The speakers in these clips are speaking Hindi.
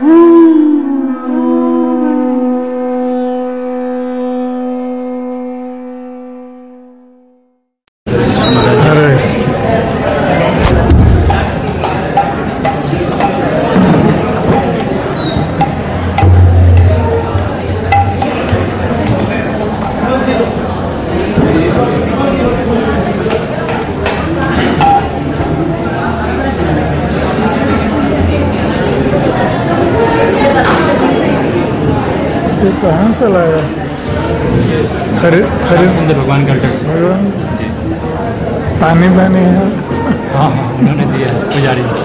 कहाँ से लाया? खरीद सुंदर भगवान के अल्टर से। भगवान जी तानी बानी है। हाँ हाँ, उन्होंने दिया है पुजारी ने।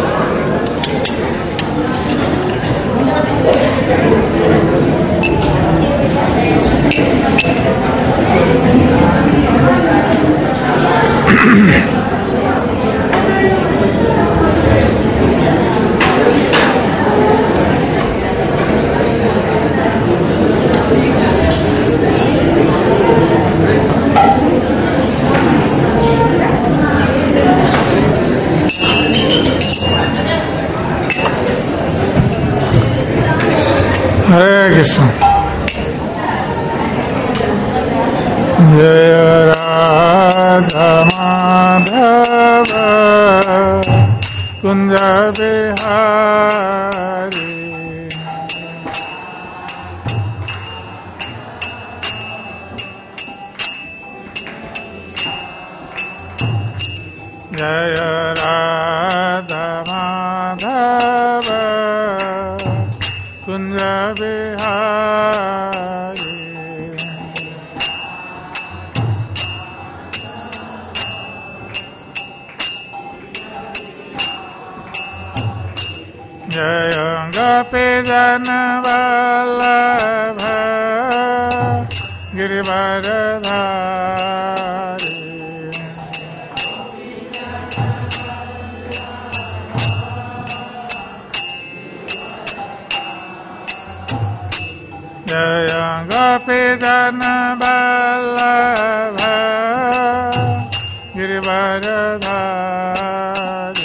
हरे कृष्ण। जय राधा माधव कुंज बिहारी। जय राधा माधव कुंज बिहारी। जय गोपी जन वल्लभ गिरिवरधारी। जय गोपी जन वल्लभ गिरिवरधारी।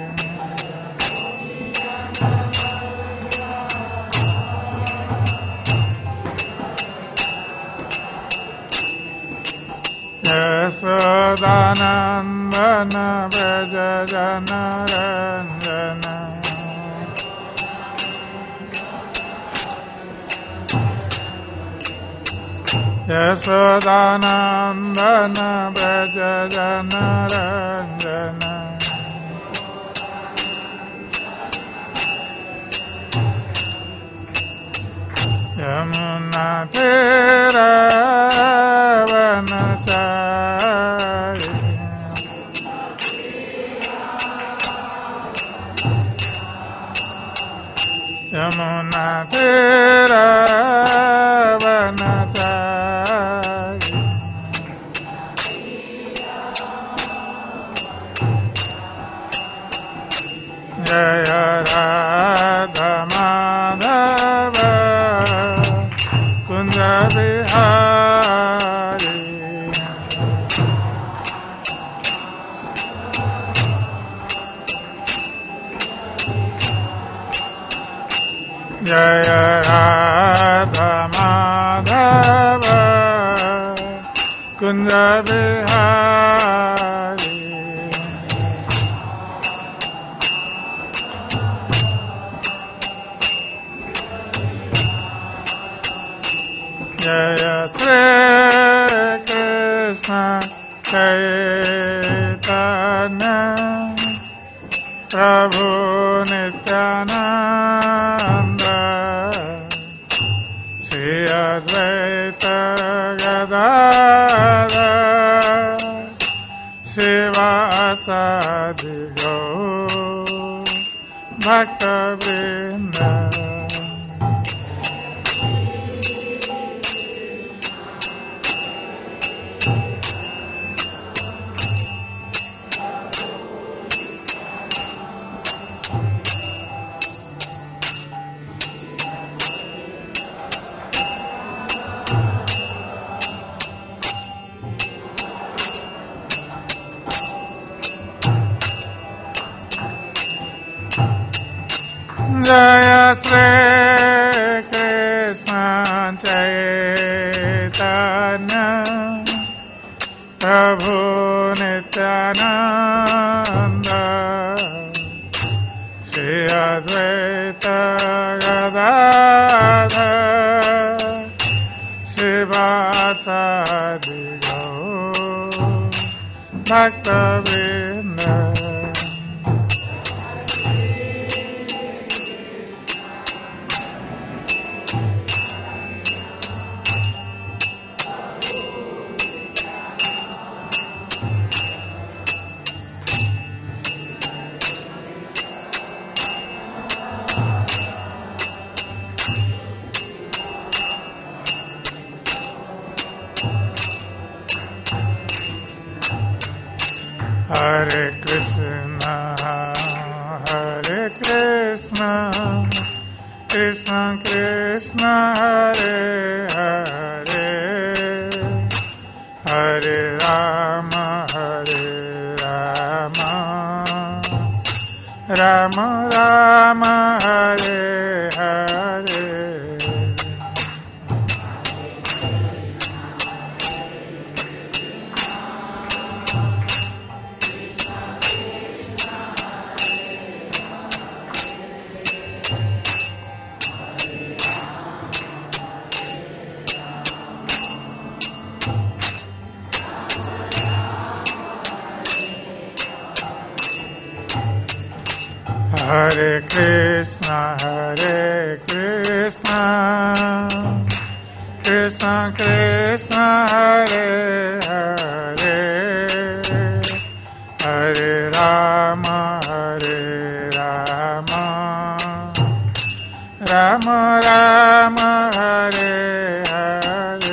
यशोदानंदन व्रज जन रंजन। यशोदानंदन व्रज जन रंजन। यमुना तेरा वनचारी। यमुना तेरा वनचारी। जय राधा माधव कुंज बिहारी। जय राधा माधव कुंज बिहारी। जय श्री कृष्ण चैतन्य प्रभु नित्यानंद। श्री अद्वैत गदाधर शिवासादि गौर भक्तवृंद। जय श्री कृष्ण चैतन्य प्रभु नित्यानंद श्री अद्वैत गदाधर शिवासादि गौर भक्तवृंद। Hare Krishna, Krishna Krishna, Hare Hare, Hare Rama, Rama Rama, Hare Hare. Hare Krishna, Krishna Krishna, Hare Hare, Hare Rama, Rama Rama, Hare Hare.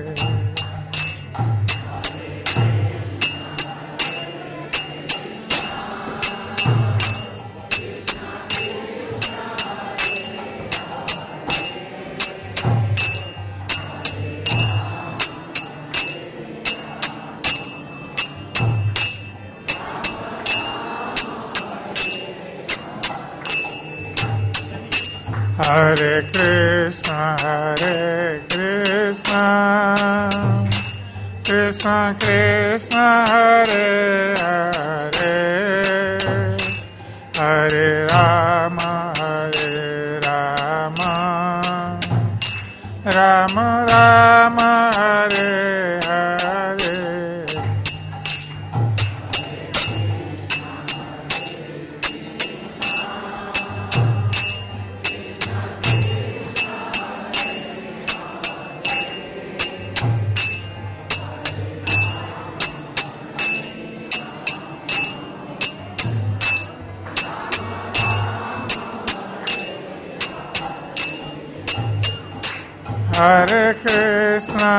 Hare Krishna, Krishna Krishna, Hare Hare, Hare Rama, Rama Rama, Hare Hare. Hare Krishna,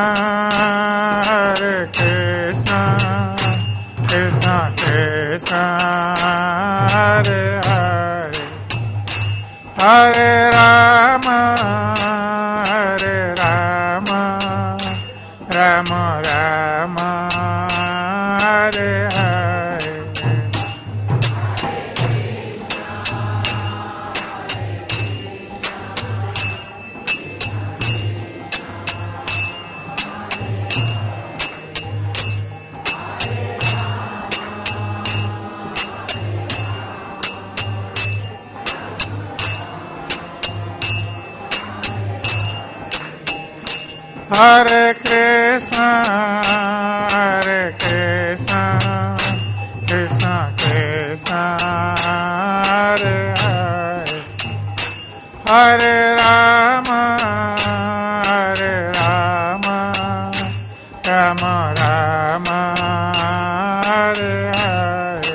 Krishna Krishna, Hare Hare, Hare Rama, Rama Rama, Hare Hare. Hare Krishna, Krishna Krishna, Hare Hare, Hare Rama, Rama Rama, Hare Hare.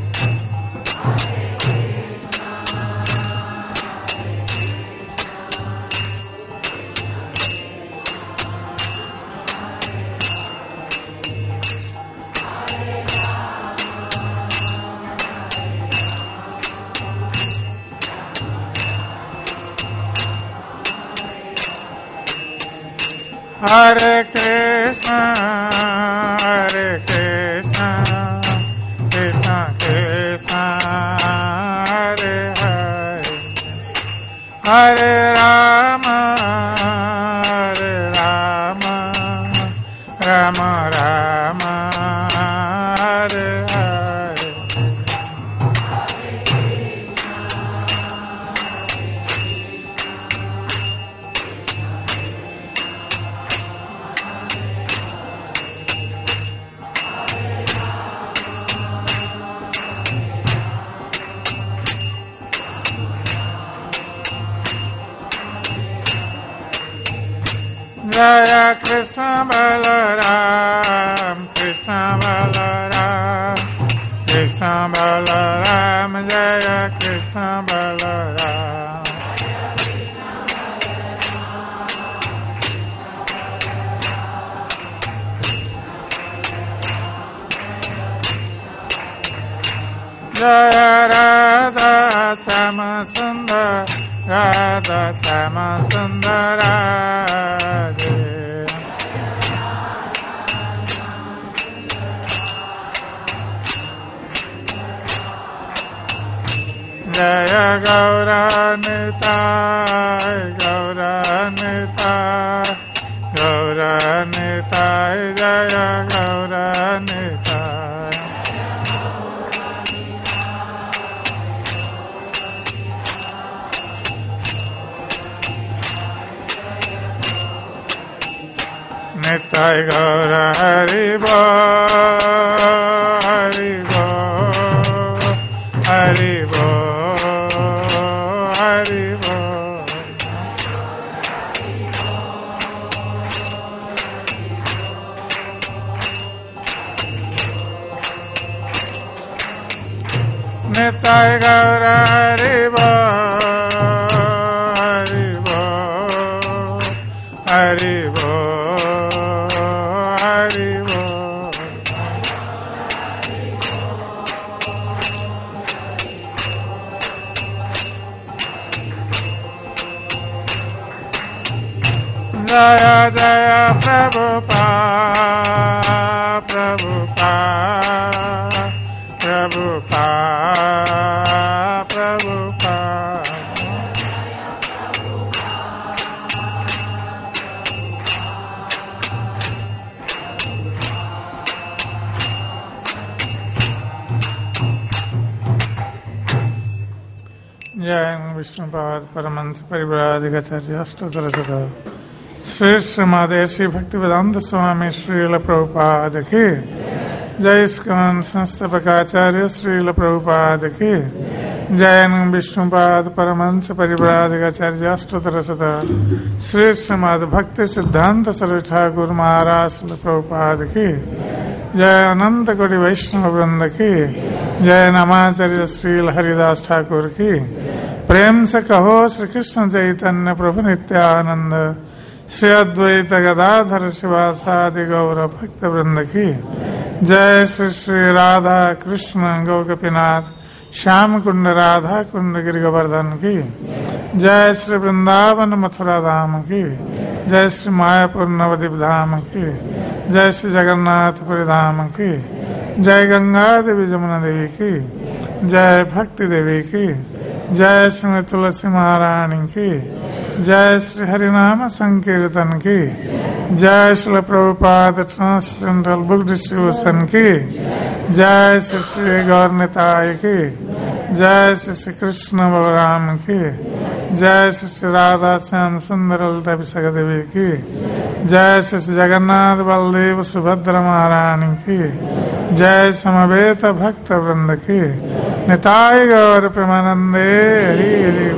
Hare Krishna, Krishna Krishna, Hare Hare, Hare Rama, Hare Rama, Rama Rama, Hare Hare. Jaya Krishna Balaram, Krishna Balaram, Krishna Balaram, Jaya Krishna Balaram. Jaya Radha Sama Sundar, Radha Sama Sundara. Jaya Gaura Nitai, Gaura Nitai, Gaura Nitai, Jaya Gaura Nitai. Nitai Gaura Hari Bo, Hari Bo, Hari Bo, Hari Bo. Nitai Gaura Hari Bo, Hari Bo, Hari Bo. Jaya Jaya Prabhupada, Prabhupada, Prabhupada, Prabhupada. Jaya Vishnupad Paramahansa Parivrajakacarya Ashtottara Shri Srimad Shri Bhaktivedanta Swami Srila Prabhupada Ki Jai Iskan Sanstapakacharya Srila Prabhupada Ki Jai Vishnupad Paramahansa Parivrajakacarya Ashtottara Shri Srimad Bhakti Siddhanta Saraswati Thakur Maharaj Srila Prabhupada Ki Jai Ananta Koti Vaishnava Vrinda Ki Jai Namacharya Srila Haridas Thakur Ki Prem se kaho Shri Krishna Chaitanya Prabhu Nityananda Shri Advaita Gadadhara Shivasadi Gaura Bhakta Vrinda Ki Jai Shri Shri Radha Krishna Gokapinath Shyam Kunda Radha Kunda Giri Govardhan Ki Jai Shri Vrindavan Mathura Dham Ki Jai Shri Mayapur Navadip Dham Ki Jai Shri Jagannath Puri Dham Ki Jai Ganga Devi Jamuna Devi Ki Jai Bhakti Devi Ki Jai Shri Tulasi Maharani Ki Jai Shri Harinama Sankirtan Ki Jai Shri Prabhupada Transcendental Book Distribution Ki Jai Shri Shri Gaurnitai Ki Jai Shri Shri Krishna Balaram Ki Jai Shri Shri Radha Syam Sundar Lalita Visakha Devi Ki Jai Shri Shri Jagannath Baldev Subhadra Maharani Ki Jai Samaveta Bhakta Vrinda Ki Nitai Gaur Premanande Hari Hari.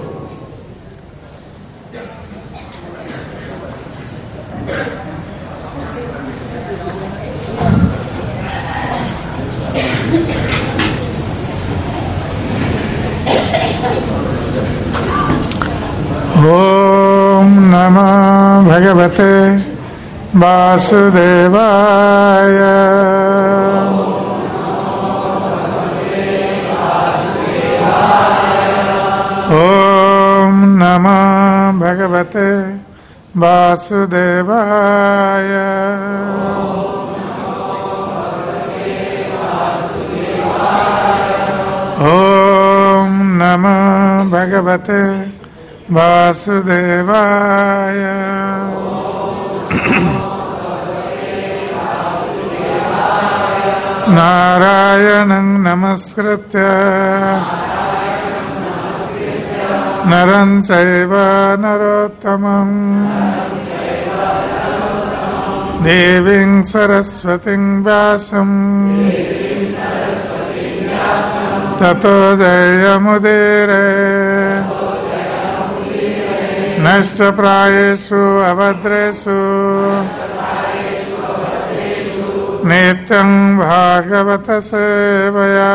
Om Namah Bhagavate Vasudevaya. Om Namah Bhagavate Vasudevaya. Om Namah Bhagavate वासुदेवाय। नारायणं नमस्कृत्य नरं चैव नरोत्तमं देवीं सरस्वतीं व्यासं ततो जयमुदीरये। नष्टप्रायेषु अभद्रेषु नित्यं भागवत सेवया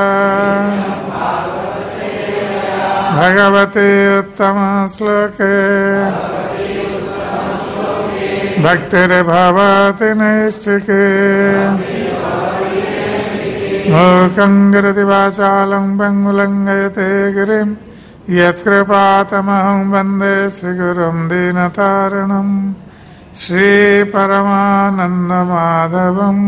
भगवती उत्तम श्लोके भक्तिर्भवति नैष्ठिके। मूकं करोति वाचालं पङ्गुलं लङ्घयते गिरिं यत्कृपातमहं वन्दे श्रीगुरुं दीनतारिणं श्रीपरमानन्दमाधवम्।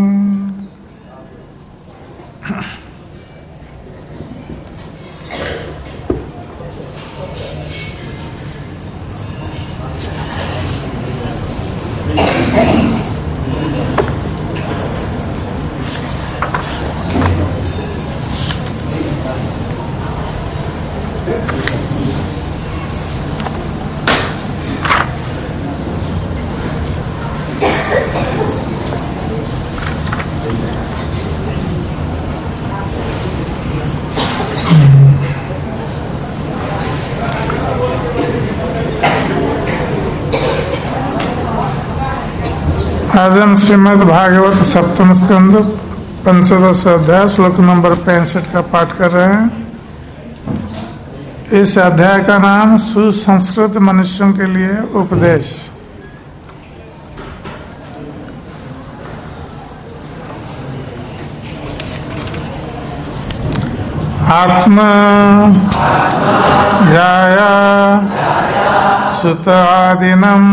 आज हम श्रीमद् भागवत सप्तम स्कंद पंचदश अध्याय श्लोक नंबर 65 का पाठ कर रहे हैं। इस अध्याय का नाम सुसंस्कृत मनुष्यों के लिए उपदेश। आत्मा जाया सुत आदिनम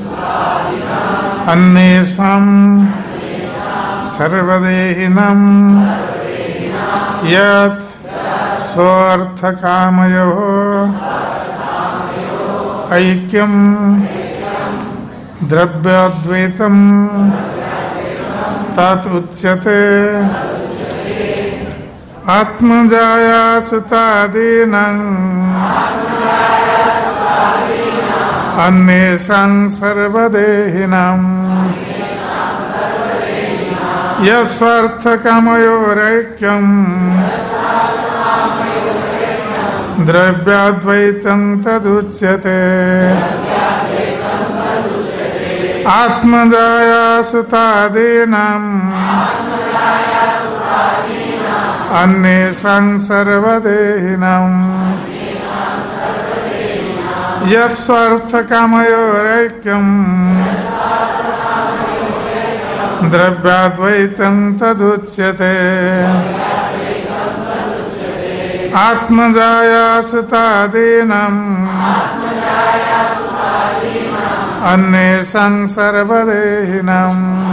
अन्येषां सर्वदेहिनं यत् स्वार्थकामयोः ऐक्यं द्रव्याद्वैतं तत् उच्यते। आत्मजाया सुतादीनां अन्येषां सर्वदेहिनां यस्वार्थकामयोरैक्यं द्रव्याद्वैतं तदुच्यते। आत्मजाया सुतादीनां अन्येषां सर्वदेहिनां यत्स्वार्थकामयोरैक्यं द्रव्याद्वैतं तदुच्यते। आत्मजाया सुतादीनां अन्येषां सर्वदेहिनां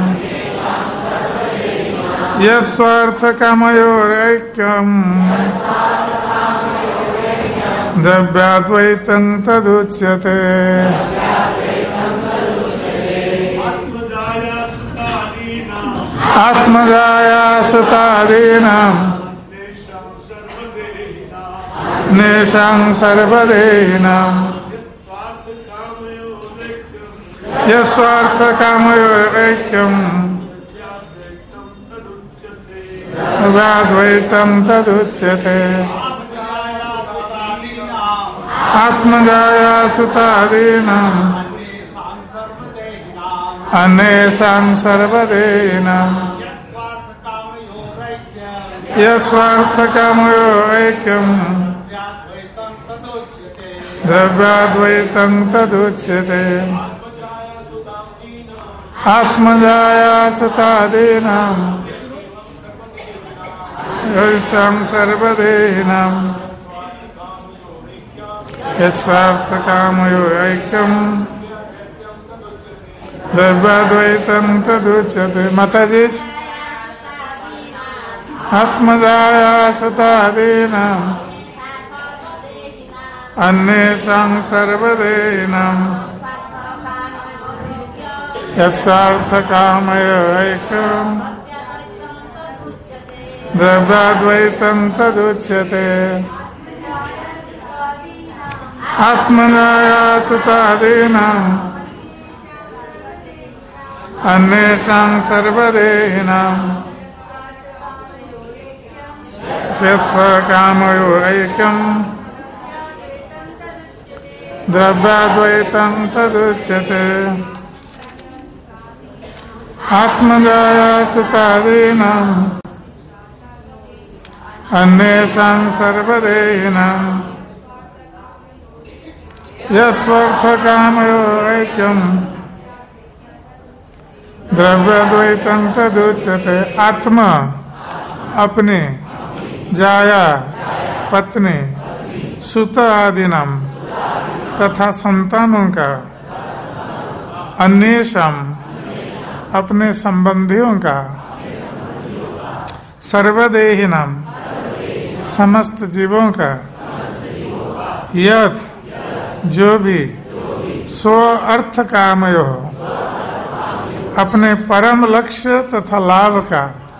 यत्स्वार्थकामयोरैक्यं द्रव्याद्वैतं तदुच्यते। आत्मजाया सुतादीनां अन्येषां सर्वदेहिनां यस्वार्थकामयोरैक्यं द्रव्याद्वैतं तदुच्यते। आत्मजाया सुतादीनां अन्येषां सर्वदेहिनां यस्वार्थकामयोरैक्यं द्रव्याद्वैतं तदुच्यते। आत्मजाया सुतादीनां अन्येषां सर्वदेहिनां यत्स्वार्थकामयोरैक्यं द्रव्याद्वैतं तदुच्यते। माताजी आत्मजाया सुतादीनां अन्येषां सर्वदेहिनां यत्सार्थकामयोगैक्यं द्रव्याद्वैतं तदुच्यते। आत्मनाया सुतादीनाम् अन्येषां सर्वदेहिनां यत्स्वकामयोगैक्यं द्रव्याद्वैतं तदुच्यते। आत्मजाया सुतादीनाम् अन्येषां सर्वदेहिनां यस्वार्थकामयोगैक्यं द्रव्याद्वैतं तदुच्यते। आत्मा अपने, जाया पत्नी, सुत आदिनाम तथा संतानों का, अन्येषां अपने संबंधियों का, सर्वदेहिनाम समस्त जीवों का, यत् जो भी, स्व अर्थ कामयो अपने परम लक्ष्य तथा लाभ का,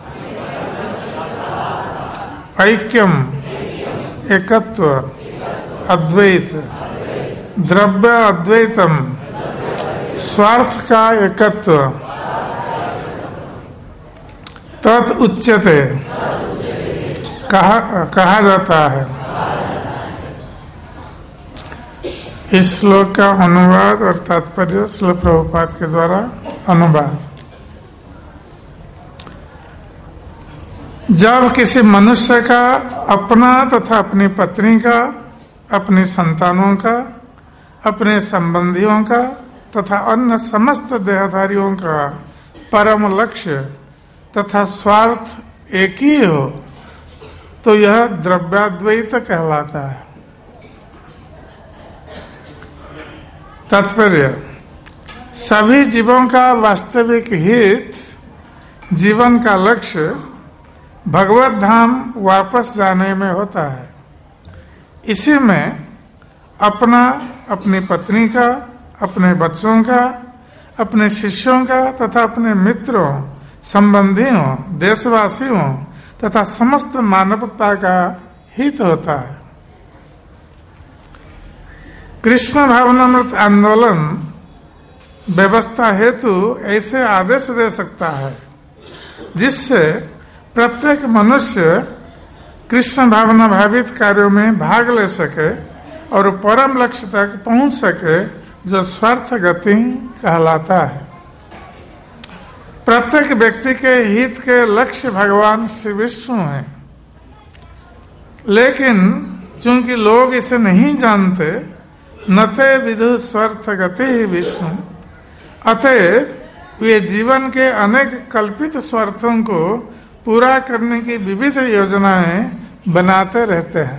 ऐक्यम एकत्व, अद्वैत, द्रव्य अद्वैतम स्वार्थ का एकत्व, तत् उच्यते कहा जाता है। इस श्लोक का अनुवाद और तात्पर्य श्रील प्रभुपाद के द्वारा अनुवाद। जब किसी मनुष्य का अपना तथा अपनी पत्नी का, अपनी संतानों का, अपने संबंधियों का तथा अन्य समस्त देहधारियों का परम लक्ष्य तथा स्वार्थ एक ही हो तो यह द्रव्याद्वैत कहलाता है। तात्पर्य, सभी जीवों का वास्तविक हित, जीवन का लक्ष्य भगवत धाम वापस जाने में होता है। इसी में अपना, अपनी पत्नी का, अपने बच्चों का, अपने शिष्यों का तथा अपने मित्रों, संबंधियों, देशवासियों तथा समस्त मानवता का हित होता है। कृष्ण भावनामृत आंदोलन व्यवस्था हेतु ऐसे आदेश दे सकता है जिससे प्रत्येक मनुष्य कृष्ण भावना भावित कार्यों में भाग ले सके और परम लक्ष्य तक पहुंच सके, जो स्वार्थ गति कहलाता है। प्रत्येक व्यक्ति के हित के लक्ष्य भगवान श्री विष्णु हैं, लेकिन चूंकि लोग इसे नहीं जानते, नते विदु स्वार्थ गति विष्णु, अतएव वे जीवन के अनेक कल्पित स्वार्थों को पूरा करने की विविध योजनाएं बनाते रहते हैं।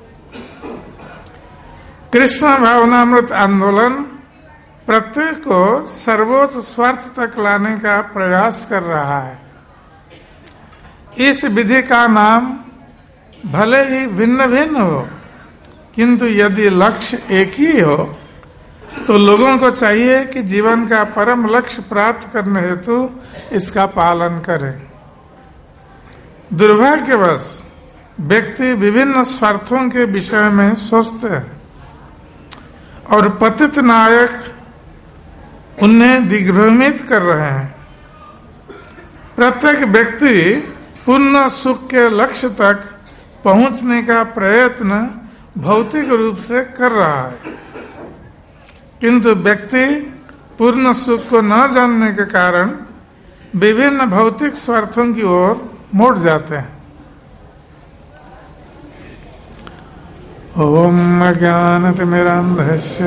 कृष्ण भावनामृत आंदोलन प्रत्येक को सर्वोच्च स्वार्थ तक लाने का प्रयास कर रहा है। इस विधि का नाम भले ही भिन्न भिन्न हो, किंतु यदि लक्ष्य एक ही हो तो लोगों को चाहिए कि जीवन का परम लक्ष्य प्राप्त करने हेतु इसका पालन करें। दुर्भाग्यवश व्यक्ति विभिन्न स्वार्थों के विषय में सोचते हैं और पतित नायक उन्हें दिग्भ्रमित कर रहे हैं। प्रत्येक व्यक्ति पूर्ण सुख के लक्ष्य तक पहुंचने का प्रयत्न भौतिक रूप से कर रहा है, किंतु व्यक्ति पूर्ण सुख को न जानने के कारण विभिन्न भौतिक स्वार्थों की ओर मुड़ जाते हैं। ओम अज्ञानतिमिरान्धस्य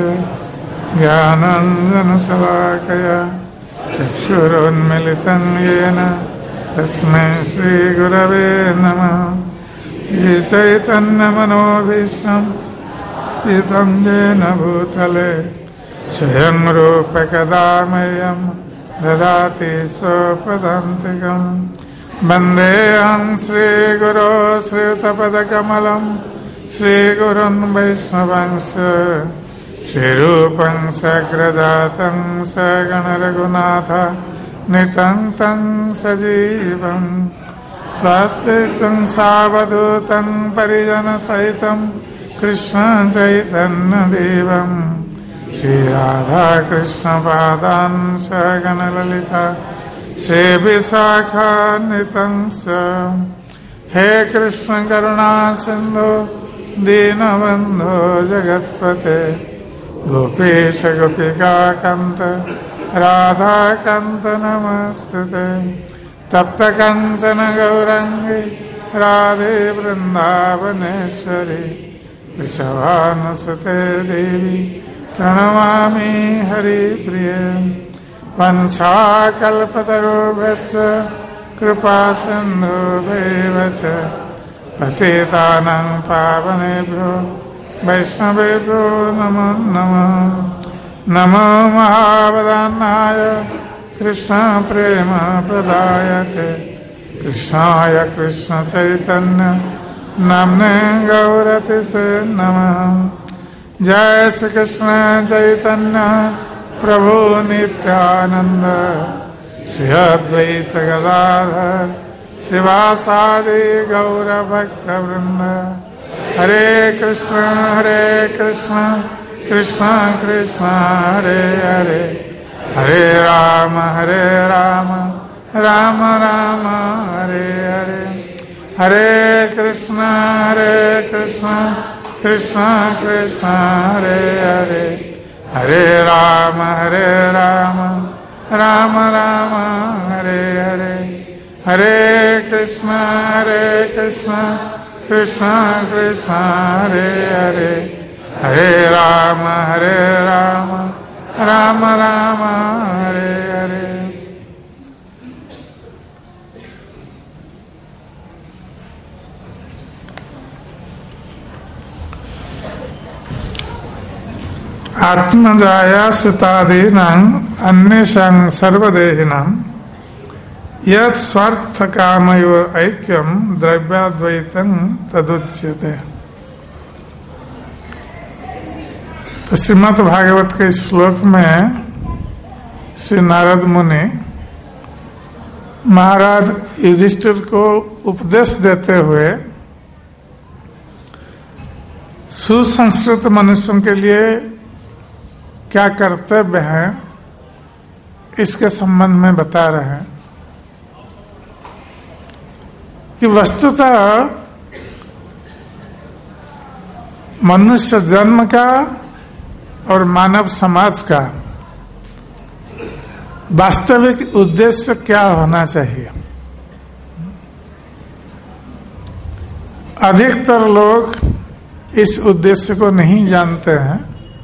ज्ञानाञ्जनशलाकया चक्षुरुन्मिलितं येन तस्मै श्रीगुरवे नमः। ये चैतन्यमनोभीष्टं स्थितं येन भूतले स्वयं रूप कदा मह्यं ददाति स्वपदान्तिकम्। वन्देऽहं श्रीगुरो श्रीयुतपदकमलं श्रीगुरुन् वैष्णवांश्च श्रीरूपं सग्रजातं सगणरघुनाथ नितं तं सजीवं स्वात्विकं सावधूतं परिजनसहितं कृष्णं चैतन्यदेवं श्रीराधाकृष्णपादान् सगणललिता श्रीविशाखान्वितं च हे कृष्ण करुणा सिंधु दीनबंधो जगत्पते गोपीश गोपिका कांत राधा कांत नमस्तुते तप्त कंचन गौरांगी राधे वृंदावनेश्वरी वृषभानुसुते देवी प्रणमामि हरिप्रिये वंशाकल्पतरुभ्यश्च कृपा सिन्धुभ्येव च पतितानां पावनेभ्यो वैष्णवेभ्यो नमो नमः। नमो महावदान्नाय कृष्ण प्रेम प्रदायते कृष्णाय कृष्ण चैतन्य नाम्ने गौरतिसे नमः। जय श्री कृष्ण चैतन्य प्रभु नित्यानंद श्री अद्वैत गदाधर शिवासादि गौर भक्त वृंद। हरे कृष्ण कृष्ण कृष्ण हरे हरे हरे राम राम राम हरे हरे। हरे कृष्ण कृष्ण कृष्ण हरे हरे हरे राम राम राम हरे हरे। हरे कृष्ण कृष्ण कृष्ण हरे हरे हरे राम राम हरे हरे। आत्मजाया सुतादीनां अन्येषां सर्वदेहिनां यत् स्वार्थ कामयोर ऐक्यम द्रव्याद्वैतं तदुच्यते। तो श्रीमद् भागवत के श्लोक में श्री नारद मुनि महाराज युधिष्ठिर को उपदेश देते हुए सुसंस्कृत मनुष्यों के लिए क्या कर्तव्य है इसके संबंध में बता रहे हैं कि वस्तुतः मनुष्य जन्म का और मानव समाज का वास्तविक उद्देश्य क्या होना चाहिए। अधिकतर लोग इस उद्देश्य को नहीं जानते हैं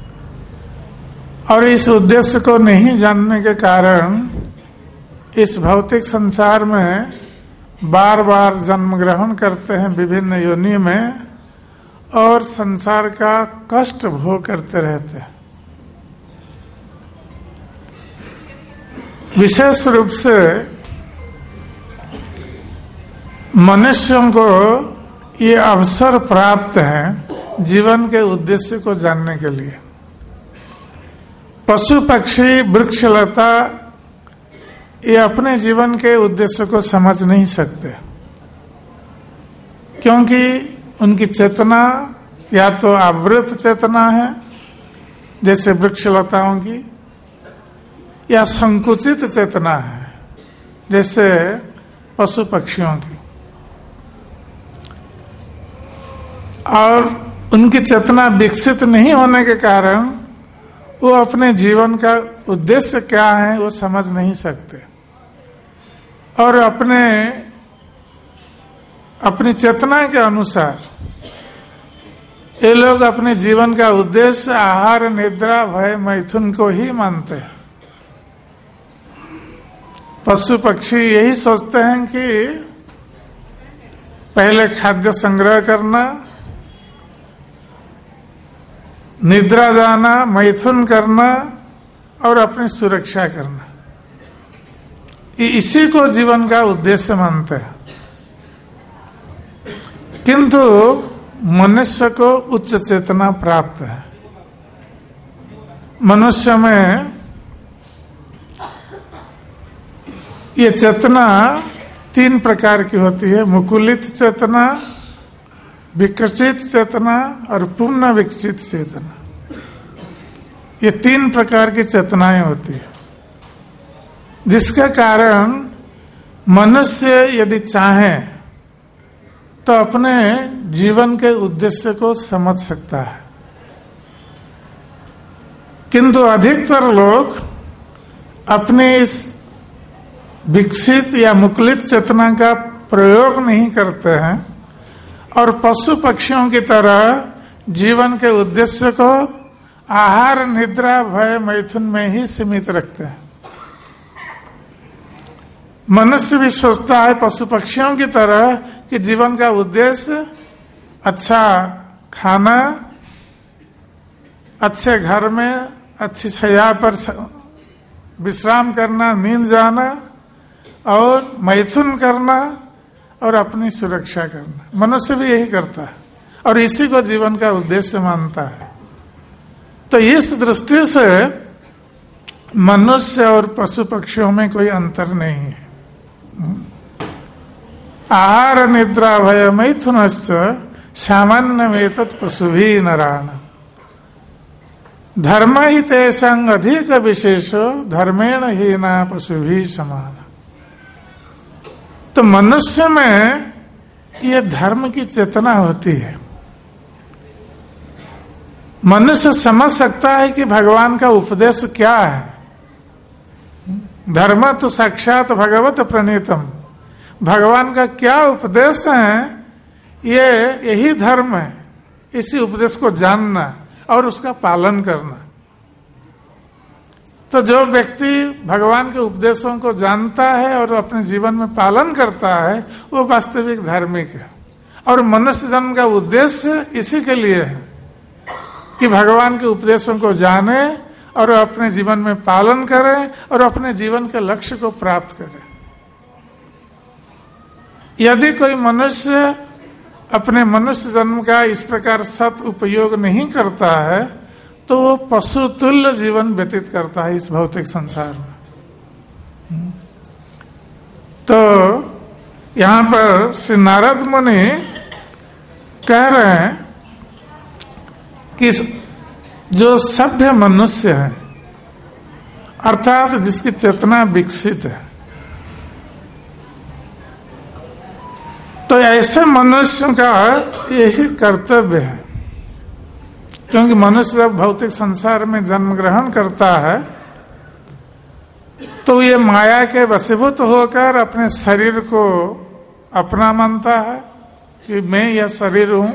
और इस उद्देश्य को नहीं जानने के कारण इस भौतिक संसार में बार बार जन्म ग्रहण करते हैं विभिन्न योनि में और संसार का कष्ट भोग करते रहते हैं। विशेष रूप से मनुष्यों को ये अवसर प्राप्त है जीवन के उद्देश्य को जानने के लिए। पशु पक्षी वृक्षलता ये अपने जीवन के उद्देश्य को समझ नहीं सकते क्योंकि उनकी चेतना या तो आवृत चेतना है जैसे वृक्षलताओं की, या संकुचित चेतना है जैसे पशु पक्षियों की। और उनकी चेतना विकसित नहीं होने के कारण वो अपने जीवन का उद्देश्य क्या है वो समझ नहीं सकते और अपनी चेतना के अनुसार ये लोग अपने जीवन का उद्देश्य आहार निद्रा भय मैथुन को ही मानते हैं। पशु पक्षी यही सोचते हैं कि पहले खाद्य संग्रह करना, निद्रा जाना, मैथुन करना और अपनी सुरक्षा करना, इसी को जीवन का उद्देश्य मानते हैं। किंतु मनुष्य को उच्च चेतना प्राप्त है। मनुष्य में ये चेतना 3 प्रकार की होती है, मुकुलित चेतना, विकसित चेतना और पूर्ण विकसित चेतना। ये 3 प्रकार की चेतनाएं होती है, जिसका कारण मनुष्य यदि चाहे तो अपने जीवन के उद्देश्य को समझ सकता है। किंतु अधिकतर लोग अपने इस विकसित या मुकुलित चेतना का प्रयोग नहीं करते हैं और पशु पक्षियों की तरह जीवन के उद्देश्य को आहार, निद्रा, भय, मैथुन में ही सीमित रखते हैं। मनुष्य भी सोचता है पशु पक्षियों की तरह कि जीवन का उद्देश्य अच्छा खाना, अच्छे घर में अच्छी शैया पर विश्राम करना, नींद जाना और मैथुन करना और अपनी सुरक्षा करना। मनुष्य भी यही करता है और इसी को जीवन का उद्देश्य मानता है। तो इस दृष्टि से मनुष्य और पशु पक्षियों में कोई अंतर नहीं है। आहार, निद्रा, भय, मैथुनश्च सामान्यमेतत् पशुभिः नराणाम् धर्म ही तेषां अधिक विशेषो धर्मेण हीना पशुभिः समाना। तो मनुष्य में ये धर्म की चेतना होती है। मनुष्य समझ सकता है कि भगवान का उपदेश क्या है। धर्म तो साक्षात भगवत प्रणीतम, भगवान का क्या उपदेश है, यही धर्म है। इसी उपदेश को जानना और उसका पालन करना। तो जो व्यक्ति भगवान के उपदेशों को जानता है और अपने जीवन में पालन करता है, वो वास्तविक धार्मिक है। और मनुष्य जन्म का उद्देश्य इसी के लिए है कि भगवान के उपदेशों को जाने और अपने जीवन में पालन करें और अपने जीवन के लक्ष्य को प्राप्त करें। यदि कोई मनुष्य अपने मनुष्य जन्म का इस प्रकार सत उपयोग नहीं करता है तो वो पशु तुल्य जीवन व्यतीत करता है इस भौतिक संसार में। तो यहाँ पर श्री नारद मुनि कह रहे हैं कि जो सभ्य मनुष्य है, अर्थात जिसकी चेतना विकसित है, तो ऐसे मनुष्यों का यही कर्तव्य है। क्योंकि मनुष्य जब भौतिक संसार में जन्म ग्रहण करता है तो ये माया के वशीभूत होकर अपने शरीर को अपना मानता है कि मैं यह शरीर हूं,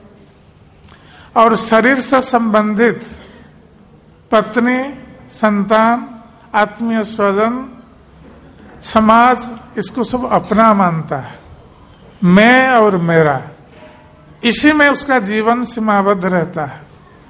और शरीर से संबंधित पत्नी, संतान, आत्मीय स्वजन, समाज, इसको सब अपना मानता है। मैं और मेरा, इसी में उसका जीवन सीमाबद्ध रहता है।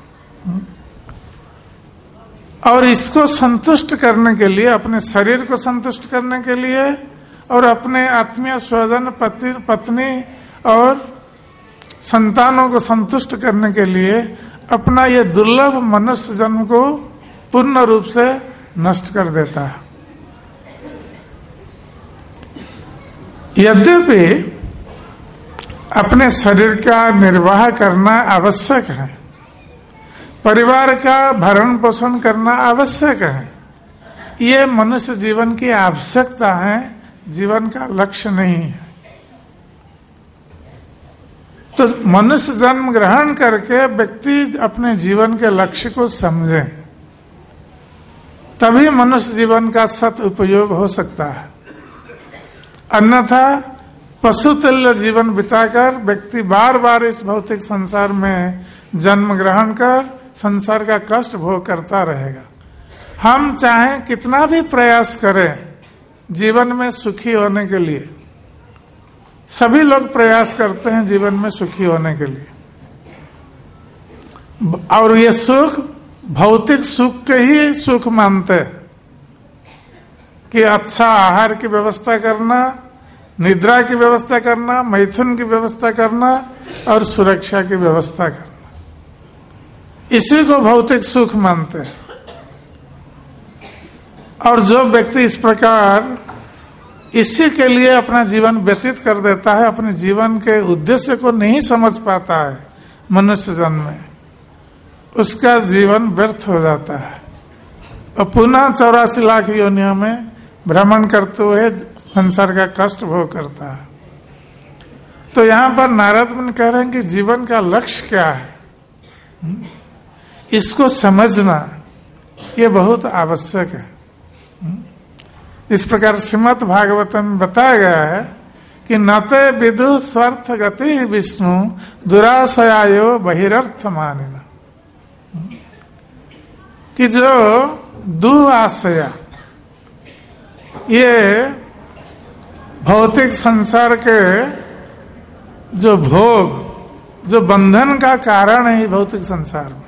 और इसको संतुष्ट करने के लिए, अपने शरीर को संतुष्ट करने के लिए और अपने आत्मीय स्वजन, पत्नी और संतानों को संतुष्ट करने के लिए अपना ये दुर्लभ मनुष्य जन्म को पूर्ण रूप से नष्ट कर देता है। यद्यपि अपने शरीर का निर्वाह करना आवश्यक है, परिवार का भरण पोषण करना आवश्यक है, ये मनुष्य जीवन की आवश्यकता है, जीवन का लक्ष्य नहीं है। तो मनुष्य जन्म ग्रहण करके व्यक्ति अपने जीवन के लक्ष्य को समझे, तभी मनुष्य जीवन का सत उपयोग हो सकता है। अन्यथा पशु तुल्य जीवन बिताकर व्यक्ति बार बार इस भौतिक संसार में जन्म ग्रहण कर संसार का कष्ट भोग करता रहेगा। हम चाहे कितना भी प्रयास करें जीवन में सुखी होने के लिए, सभी लोग प्रयास करते हैं जीवन में सुखी होने के लिए, और ये सुख भौतिक सुख के ही सुख मानते हैं कि अच्छा आहार की व्यवस्था करना, निद्रा की व्यवस्था करना, मैथुन की व्यवस्था करना, और सुरक्षा की व्यवस्था करना, इसी को भौतिक सुख मानते हैं। और जो व्यक्ति इस प्रकार इसी के लिए अपना जीवन व्यतीत कर देता है, अपने जीवन के उद्देश्य को नहीं समझ पाता है मनुष्य जन्म में, उसका जीवन व्यर्थ हो जाता है और पुनः 84 लाख योनियों में भ्रमण करते हुए संसार का कष्ट भोग करता है। तो यहाँ पर नारद मुनि कह रहे हैं कि जीवन का लक्ष्य क्या है, इसको समझना ये बहुत आवश्यक है। इस प्रकार श्रीमद् भागवतम में बताया गया है कि नते विदु स्वार्थ गति विष्णु दुराशयायो बहिरर्थ मानिना, कि जो दुआशया, ये भौतिक संसार के जो भोग, जो बंधन का कारण है भौतिक संसार में,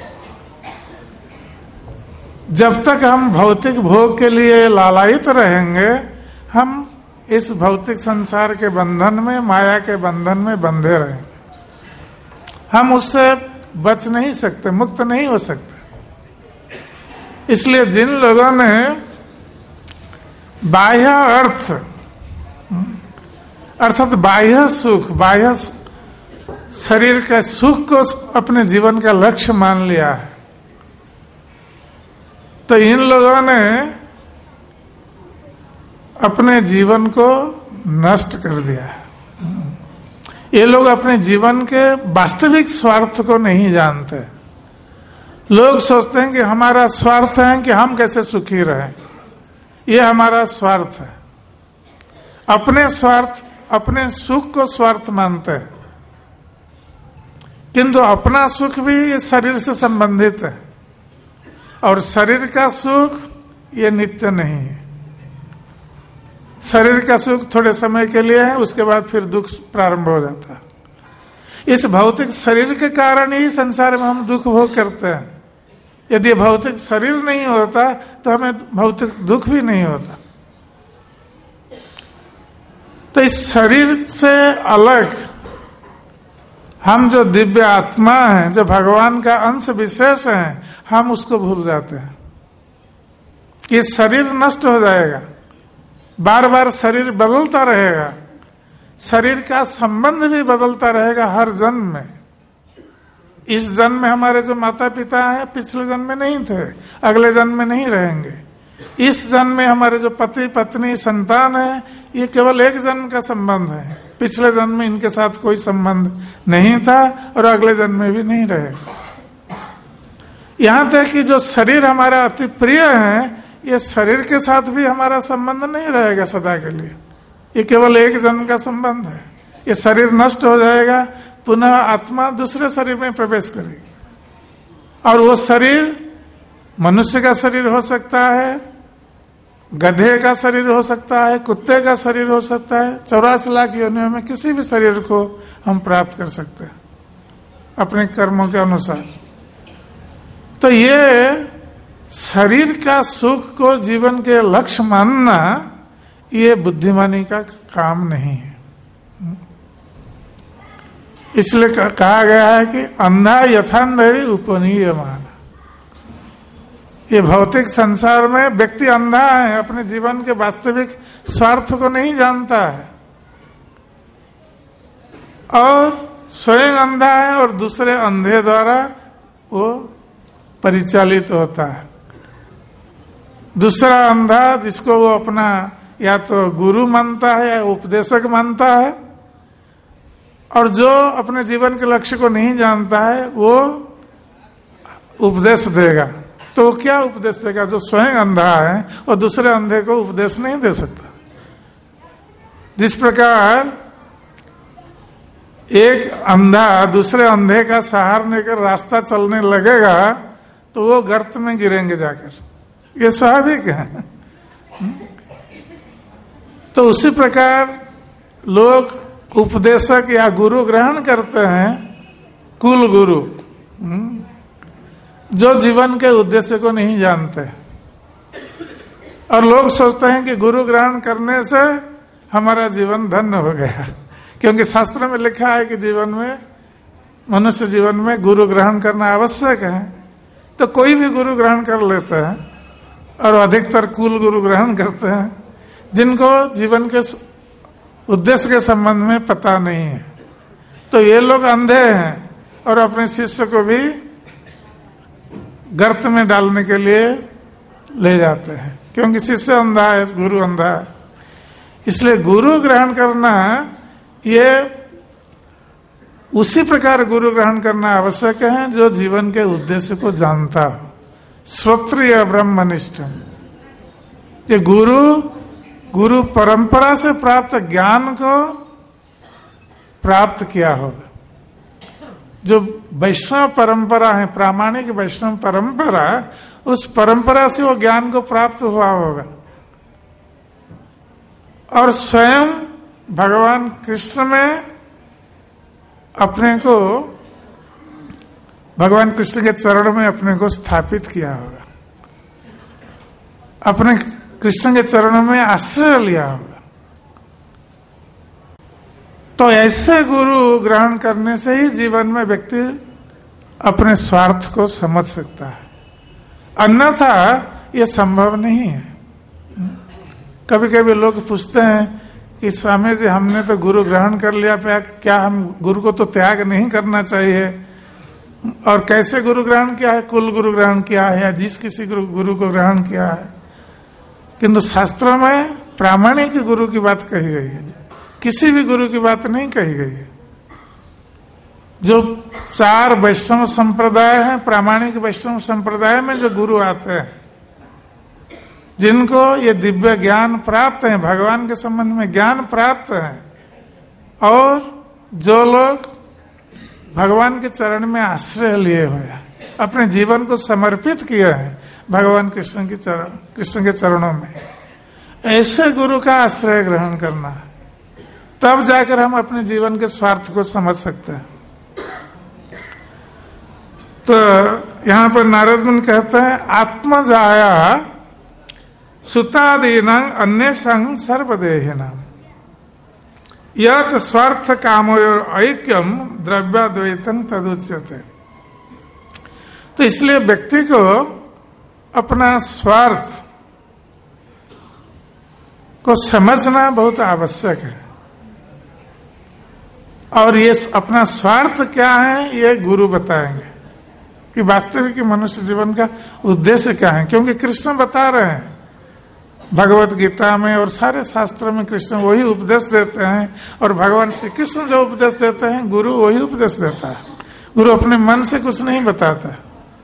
जब तक हम भौतिक भोग के लिए लालायित रहेंगे, हम इस भौतिक संसार के बंधन में, माया के बंधन में बंधे रहेंगे। हम उससे बच नहीं सकते, मुक्त नहीं हो सकते। इसलिए जिन लोगों ने बाह्य अर्थ अर्थात बाह्य सुख, बाह्य शरीर के सुख को अपने जीवन का लक्ष्य मान लिया है, तो इन लोगों ने अपने जीवन को नष्ट कर दिया है। ये लोग अपने जीवन के वास्तविक स्वार्थ को नहीं जानते। लोग सोचते हैं कि हमारा स्वार्थ है कि हम कैसे सुखी रहें, ये हमारा स्वार्थ है। अपने स्वार्थ, अपने सुख को स्वार्थ मानते हैं, किंतु अपना सुख भी इस शरीर से संबंधित है और शरीर का सुख ये नित्य नहीं है। शरीर का सुख थोड़े समय के लिए है, उसके बाद फिर दुख प्रारंभ हो जाता है। इस भौतिक शरीर के कारण ही संसार में हम दुख भोग करते हैं। यदि भौतिक शरीर नहीं होता तो हमें भौतिक दुख भी नहीं होता। तो इस शरीर से अलग हम जो दिव्य आत्मा है, जो भगवान का अंश विशेष है, हम उसको भूल जाते हैं कि शरीर नष्ट हो जाएगा, बार बार शरीर बदलता रहेगा, शरीर का संबंध भी बदलता रहेगा हर जन्म में। इस जन्म में हमारे जो माता पिता हैं पिछले जन्म में नहीं थे, अगले जन्म में नहीं रहेंगे। इस जन्म में हमारे जो पति पत्नी संतान है, ये केवल एक जन्म का संबंध है। पिछले जन्म में इनके साथ कोई संबंध नहीं था और अगले जन्म में भी नहीं रहेगा। यहाँ तक कि जो शरीर हमारा अति प्रिय है, ये शरीर के साथ भी हमारा संबंध नहीं रहेगा सदा के लिए। ये केवल एक जन्म का संबंध है। ये शरीर नष्ट हो जाएगा, पुनः आत्मा दूसरे शरीर में प्रवेश करेगी और वो शरीर मनुष्य का शरीर हो सकता है, गधे का शरीर हो सकता है, कुत्ते का शरीर हो सकता है। 84 लाख योनियों में किसी भी शरीर को हम प्राप्त कर सकते हैं अपने कर्मों के अनुसार। तो ये शरीर का सुख को जीवन के लक्ष्य मानना, ये बुद्धिमानी का काम नहीं है। इसलिए कहा गया है कि अंधा यथांधेरी उपनीयमान। ये भौतिक संसार में व्यक्ति अंधा है, अपने जीवन के वास्तविक स्वार्थ को नहीं जानता है और स्वयं अंधा है और दूसरे अंधे द्वारा वो परिचालित होता है। दूसरा अंधा जिसको वो अपना या तो गुरु मानता है या उपदेशक मानता है, और जो अपने जीवन के लक्ष्य को नहीं जानता है वो उपदेश देगा। तो वो क्या उपदेश देगा? जो स्वयं अंधा है और दूसरे अंधे को उपदेश नहीं दे सकता। जिस प्रकार एक अंधा दूसरे अंधे का सहारा लेकर रास्ता चलने लगेगा तो वो गर्त में गिरेंगे जाकर, ये स्वाभाविक है। तो उसी प्रकार लोग उपदेशक या गुरु ग्रहण करते हैं, कुल गुरु, जो जीवन के उद्देश्य को नहीं जानते। और लोग सोचते हैं कि गुरु ग्रहण करने से हमारा जीवन धन्य हो गया, क्योंकि शास्त्रों में लिखा है कि जीवन में, मनुष्य जीवन में गुरु ग्रहण करना आवश्यक है। तो कोई भी गुरु ग्रहण कर लेता है, और अधिकतर कुल गुरु ग्रहण करते हैं जिनको जीवन के उद्देश्य के संबंध में पता नहीं है। तो ये लोग अंधे हैं और अपने शिष्य को भी गर्त में डालने के लिए ले जाते हैं, क्योंकि शिष्य अंधा है, गुरु अंधा है। इसलिए गुरु ग्रहण करना, ये उसी प्रकार गुरु ग्रहण करना आवश्यक है जो जीवन के उद्देश्य को जानता हो। श्रोत्रिय ब्रह्मनिष्ठ, ये गुरु परंपरा से प्राप्त ज्ञान को प्राप्त किया होगा। जो वैष्णव परंपरा है, प्रामाणिक वैष्णव परंपरा, उस परंपरा से वो ज्ञान को प्राप्त हुआ होगा। और स्वयं भगवान कृष्ण में अपने को, भगवान कृष्ण के चरण में अपने को स्थापित किया होगा, अपने कृष्ण के चरणों में आश्रय लिया होगा। तो ऐसे गुरु ग्रहण करने से ही जीवन में व्यक्ति अपने स्वार्थ को समझ सकता है, अन्यथा यह संभव नहीं है। कभी कभी लोग पूछते हैं कि स्वामी जी, हमने तो गुरु ग्रहण कर लिया, क्या हम गुरु को तो त्याग नहीं करना चाहिए? और कैसे गुरु ग्रहण किया है? कुल गुरु ग्रहण किया है या जिस किसी गुरु को ग्रहण किया है? किंतु शास्त्रों में प्रामाणिक गुरु की बात कही गई है, किसी भी गुरु की बात नहीं कही गई है। जो 4 वैष्णव संप्रदाय हैं, प्रामाणिक वैष्णव संप्रदाय में जो गुरु आते हैं, जिनको ये दिव्य ज्ञान प्राप्त है, भगवान के संबंध में ज्ञान प्राप्त है, और जो लोग भगवान के चरण में आश्रय लिए हुए हैं, अपने जीवन को समर्पित किया है भगवान कृष्ण के चरणों में, ऐसे गुरु का आश्रय ग्रहण करना है। तब जाकर हम अपने जीवन के स्वार्थ को समझ सकते हैं। तो यहां पर नारद मुनि कहते हैं, आत्मजाया सुतादीना अन्य संग सर्वदेहिनाम यत स्वार्थ कामोर ऐक्यम द्रव्याद्वैतम तदुच्यते। तो इसलिए व्यक्ति को अपना स्वार्थ को समझना बहुत आवश्यक है। और ये अपना स्वार्थ क्या है, ये गुरु बताएंगे कि वास्तविक मनुष्य जीवन का उद्देश्य क्या है। क्योंकि कृष्ण बता रहे हैं भगवत गीता में और सारे शास्त्रों में, कृष्ण वही उपदेश देते हैं, और भगवान श्री कृष्ण जो उपदेश देते हैं, गुरु वही उपदेश देता है। गुरु अपने मन से कुछ नहीं बताता।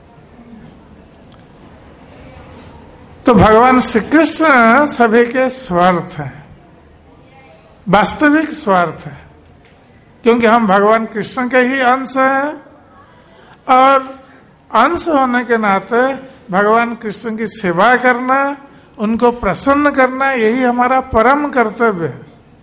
तो भगवान श्री कृष्ण सभी के स्वार्थ हैं, वास्तविक स्वार्थ है, क्योंकि हम भगवान कृष्ण के ही अंश हैं, और अंश होने के नाते भगवान कृष्ण की सेवा करना, उनको प्रसन्न करना, यही हमारा परम कर्तव्य है।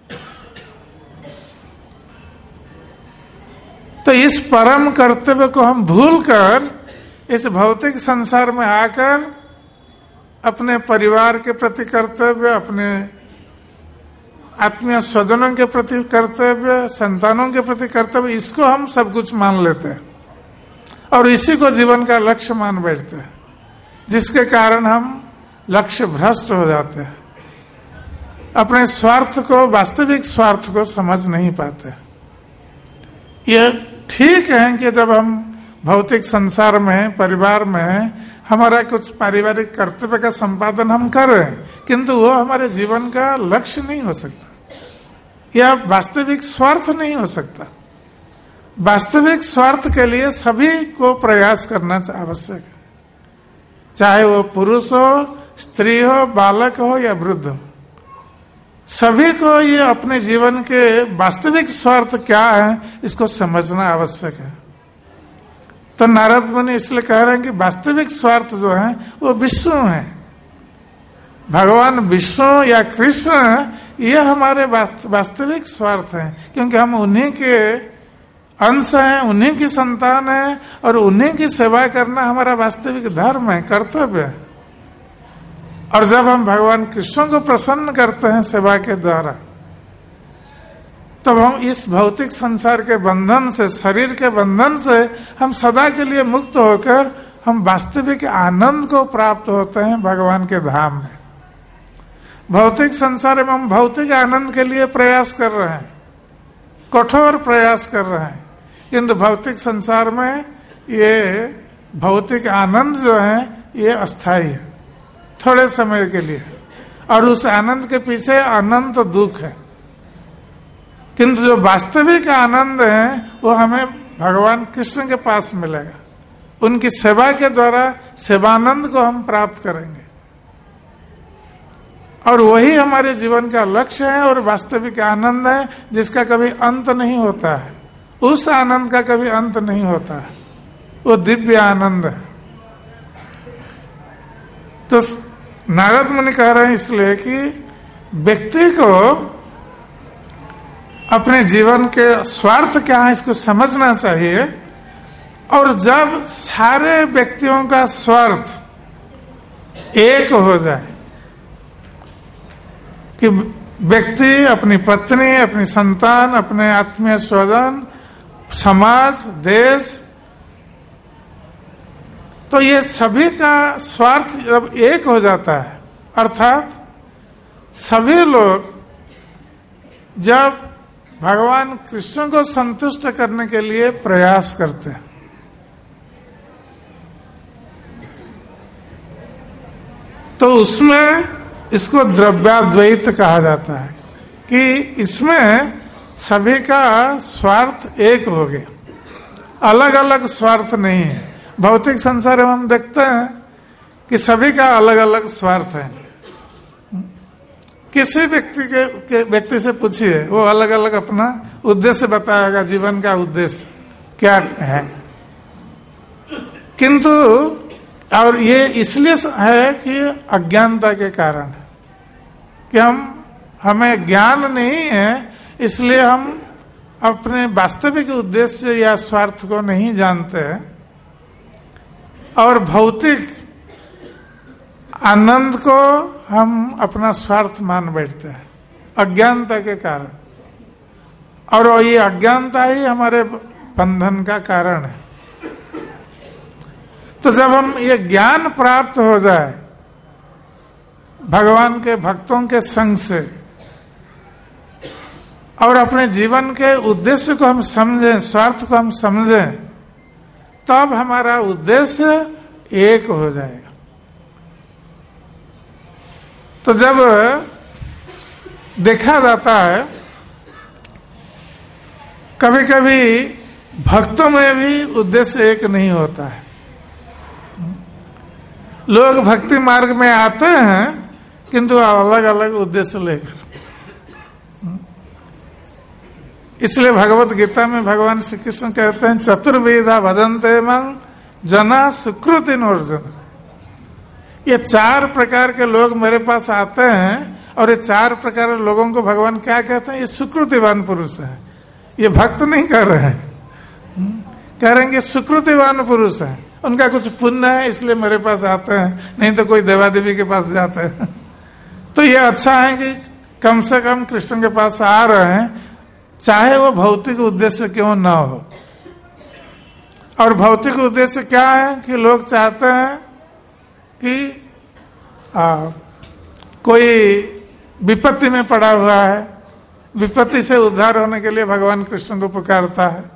तो इस परम कर्तव्य को हम भूलकर इस भौतिक संसार में आकर अपने परिवार के प्रति कर्तव्य, अपने आत्मीय स्वजनों के प्रति कर्तव्य, संतानों के प्रति कर्तव्य, इसको हम सब कुछ मान लेते हैं और इसी को जीवन का लक्ष्य मान बैठते हैं, जिसके कारण हम लक्ष्य भ्रष्ट हो जाते हैं, अपने स्वार्थ को, वास्तविक स्वार्थ को समझ नहीं पाते। ये ठीक है कि जब हम भौतिक संसार में, परिवार में हमारा कुछ पारिवारिक कर्तव्य का संपादन हम कर रहे हैं, किंतु वो हमारे जीवन का लक्ष्य नहीं हो सकता, या वास्तविक स्वार्थ नहीं हो सकता। वास्तविक स्वार्थ के लिए सभी को प्रयास करना आवश्यक है, चाहे वो पुरुष हो, स्त्री हो, बालक हो या वृद्ध हो। सभी को ये अपने जीवन के वास्तविक स्वार्थ क्या है, इसको समझना आवश्यक है। तो नारद मुनि इसलिए कह रहे हैं कि वास्तविक स्वार्थ जो है वो विष्णु है, भगवान विष्णु या कृष्ण, ये हमारे वास्तविक स्वार्थ है, क्योंकि हम उन्हीं के अंश हैं, उन्हीं की संतान है, और उन्हीं की सेवा करना हमारा वास्तविक धर्म है, कर्तव्य है। और जब हम भगवान कृष्ण को प्रसन्न करते हैं सेवा के द्वारा, तब हम इस भौतिक संसार के बंधन से, शरीर के बंधन से हम सदा के लिए मुक्त होकर हम वास्तविक आनंद को प्राप्त होते हैं भगवान के धाम में। भौतिक संसार में हम भौतिक आनंद के लिए प्रयास कर रहे हैं, कठोर प्रयास कर रहे हैं, किंतु भौतिक संसार में ये भौतिक आनंद जो है ये अस्थाई है, थोड़े समय के लिए, और उस आनंद के पीछे अनंत दुख है। किंतु जो वास्तविक आनंद है वो हमें भगवान कृष्ण के पास मिलेगा, उनकी सेवा के द्वारा सेवानंद को हम प्राप्त करेंगे, और वही हमारे जीवन का लक्ष्य है और वास्तविक आनंद है जिसका कभी अंत नहीं होता है। उस आनंद का कभी अंत नहीं होता है, वो दिव्य आनंद है। तो नारद मुनि कह रहे हैं इसलिए कि व्यक्ति को अपने जीवन के स्वार्थ क्या है इसको समझना चाहिए, और जब सारे व्यक्तियों का स्वार्थ एक हो जाए कि व्यक्ति अपनी पत्नी, अपनी संतान, अपने आत्मीय स्वजन, समाज, देश, तो ये सभी का स्वार्थ जब एक हो जाता है, अर्थात सभी लोग जब भगवान कृष्ण को संतुष्ट करने के लिए प्रयास करते हैं, तो उसमें इसको द्रव्याद्वैत कहा जाता है कि इसमें सभी का स्वार्थ एक हो गया, अलग अलग स्वार्थ नहीं है। भौतिक संसार में हम देखते हैं कि सभी का अलग अलग स्वार्थ है। किसी व्यक्ति से पूछिए, वो अलग अलग अपना उद्देश्य बताएगा, जीवन का उद्देश्य क्या है। किंतु और ये इसलिए है कि अज्ञानता के कारण है कि हमें ज्ञान नहीं है, इसलिए हम अपने वास्तविक उद्देश्य या स्वार्थ को नहीं जानते हैं और भौतिक आनंद को हम अपना स्वार्थ मान बैठते हैं अज्ञानता के कारण, और ये अज्ञानता ही हमारे बंधन का कारण है। तो जब हम ये ज्ञान प्राप्त हो जाए भगवान के भक्तों के संग से और अपने जीवन के उद्देश्य को हम समझें, स्वार्थ को हम समझें, तब हमारा उद्देश्य एक हो जाएगा। तो जब देखा जाता है कभी कभी भक्तों में भी उद्देश्य एक नहीं होता है। लोग भक्ति मार्ग में आते हैं किंतु अलग अलग उद्देश्य लेकर। इसलिए भगवत गीता में भगवान श्री कृष्ण कहते हैं चतुर्वेदा भजन्ते मां जना सुकृतिन अर्जुन। ये 4 प्रकार के लोग मेरे पास आते हैं और ये 4 प्रकार के लोगों को भगवान क्या कहते हैं? ये सुकृतिवान पुरुष है। ये भक्त नहीं कर रहे हैं, कह रहे हैं कि सुकृतिवान पुरुष है, उनका कुछ पुण्य है इसलिए मेरे पास आते हैं, नहीं तो कोई देवा देवी के पास जाते हैं। तो ये अच्छा है कि कम से कम कृष्ण के पास आ रहे हैं, चाहे वो भौतिक उद्देश्य क्यों ना हो। और भौतिक उद्देश्य क्या है कि लोग चाहते हैं कि कोई विपत्ति में पड़ा हुआ है, विपत्ति से उद्धार होने के लिए भगवान कृष्ण को पुकारता है।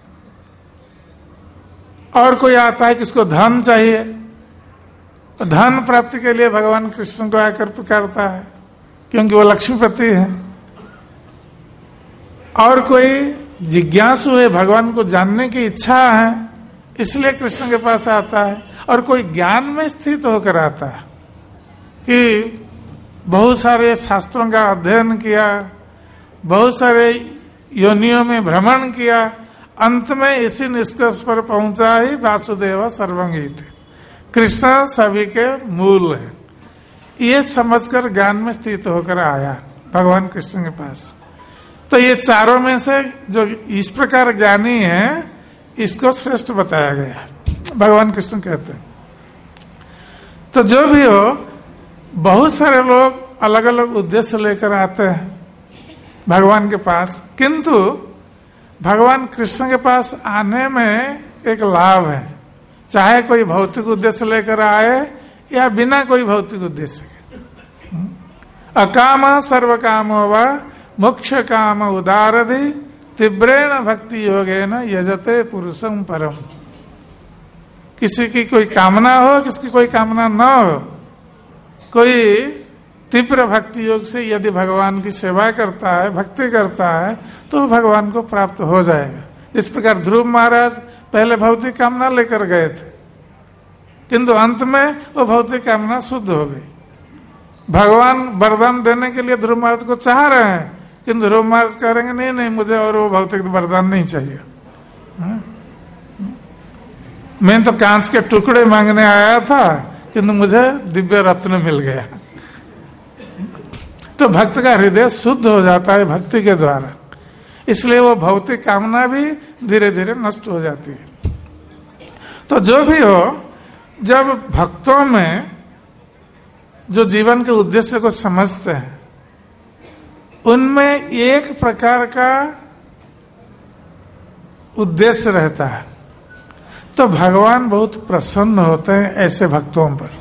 और कोई आता है कि उसको धन चाहिए, धन प्राप्ति के लिए भगवान कृष्ण को आकर पुकारता है क्योंकि वो लक्ष्मीपति है। और कोई जिज्ञासु है, भगवान को जानने की इच्छा है, इसलिए कृष्ण के पास आता है। और कोई ज्ञान में स्थित होकर आता है कि बहुत सारे शास्त्रों का अध्ययन किया, बहुत सारे योनियों में भ्रमण किया, अंत में इसी निष्कर्ष पर पहुंचा ही वासुदेव सर्वंगीत, कृष्ण सभी के मूल है। ये समझकर ज्ञान में स्थित होकर आया भगवान कृष्ण के पास। तो ये चारों में से जो इस प्रकार ज्ञानी है इसको श्रेष्ठ बताया गया है, भगवान कृष्ण कहते हैं। तो जो भी हो, बहुत सारे लोग अलग अलग उद्देश्य लेकर आते हैं भगवान के पास। किंतु भगवान कृष्ण के पास आने में एक लाभ है, चाहे कोई भौतिक उद्देश्य लेकर आए या बिना कोई भौतिक उद्देश्य के। अकाम सर्व कामो वा मोक्ष काम उदारधि तीव्रेण भक्ति योगेन यजते पुरुषम परम। किसी की कोई कामना हो, किसकी कोई कामना न हो, कोई तीव्र भक्ति योग से यदि भगवान की सेवा करता है, भक्ति करता है, तो भगवान को प्राप्त हो जाएगा। इस प्रकार ध्रुव महाराज पहले भौतिक कामना लेकर गए थे, किंतु अंत में वो भौतिक कामना शुद्ध हो गई। भगवान वरदान देने के लिए ध्रुव महाराज को चाह रहे हैं, किंतु ध्रुव महाराज कह रहे हैं नहीं नहीं, मुझे और वो भौतिक वरदान नहीं चाहिए। मैं तो कांच के टुकड़े मांगने आया था, किंतु मुझे दिव्य रत्न मिल गया। तो भक्त का हृदय शुद्ध हो जाता है भक्ति के द्वारा, इसलिए वो भौतिक कामना भी धीरे धीरे नष्ट हो जाती है। तो जो भी हो, जब भक्तों में जो जीवन के उद्देश्य को समझते हैं, उनमें एक प्रकार का उद्देश्य रहता है, तो भगवान बहुत प्रसन्न होते हैं ऐसे भक्तों पर।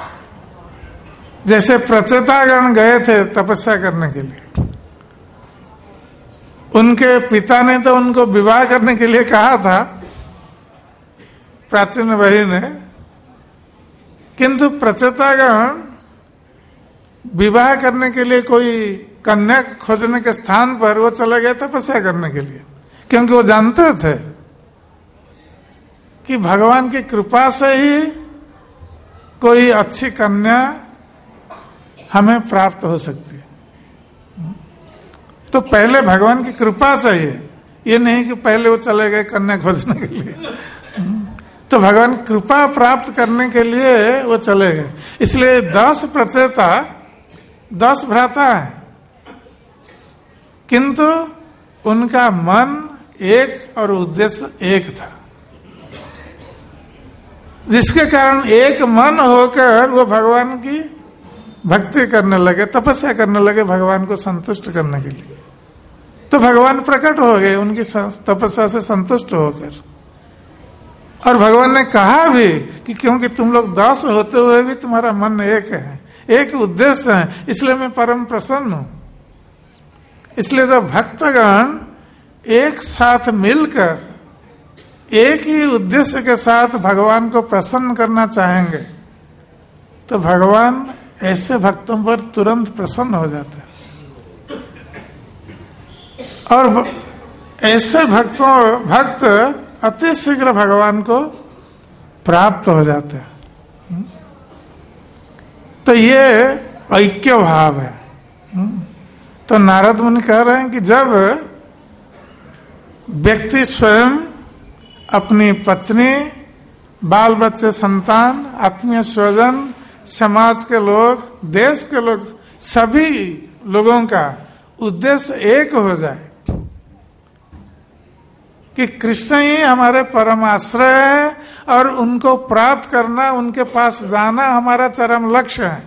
जैसे प्रचेतागण गए थे तपस्या करने के लिए, उनके पिता ने तो उनको विवाह करने के लिए कहा था, प्राचीन वही ने, किंतु प्रचेतागण विवाह करने के लिए कोई कन्या खोजने के स्थान पर वो चले गए तपस्या करने के लिए, क्योंकि वो जानते थे कि भगवान की कृपा से ही कोई अच्छी कन्या हमें प्राप्त हो सकती है। तो पहले भगवान की कृपा चाहिए, ये नहीं कि पहले वो चले गए कन्या खोजने के लिए। तो भगवान कृपा प्राप्त करने के लिए वो चले गए। इसलिए 10 प्रचेता 10 भ्राता है, किंतु उनका मन एक और उद्देश्य एक था, जिसके कारण एक मन होकर वो भगवान की भक्ति करने लगे, तपस्या करने लगे भगवान को संतुष्ट करने के लिए। तो भगवान प्रकट हो गए उनकी तपस्या से संतुष्ट होकर। और भगवान ने कहा भी कि क्योंकि तुम लोग 10 होते हुए भी तुम्हारा मन एक है, एक उद्देश्य है, इसलिए मैं परम प्रसन्न हूं। इसलिए जब भक्तगण एक साथ मिलकर एक ही उद्देश्य के साथ भगवान को प्रसन्न करना चाहेंगे, तो भगवान ऐसे भक्तों पर तुरंत प्रसन्न हो जाते हैं। और ऐसे भक्त अति शीघ्र भगवान को प्राप्त हो जाते हैं। तो ये ऐक्य भाव है। तो नारद मुनि कह रहे हैं कि जब व्यक्ति स्वयं, अपनी पत्नी, बाल बच्चे, संतान, आत्मीय स्वजन, समाज के लोग, देश के लोग, सभी लोगों का उद्देश्य एक हो जाए कि कृष्ण ही हमारे परम आश्रय है और उनको प्राप्त करना, उनके पास जाना हमारा चरम लक्ष्य है,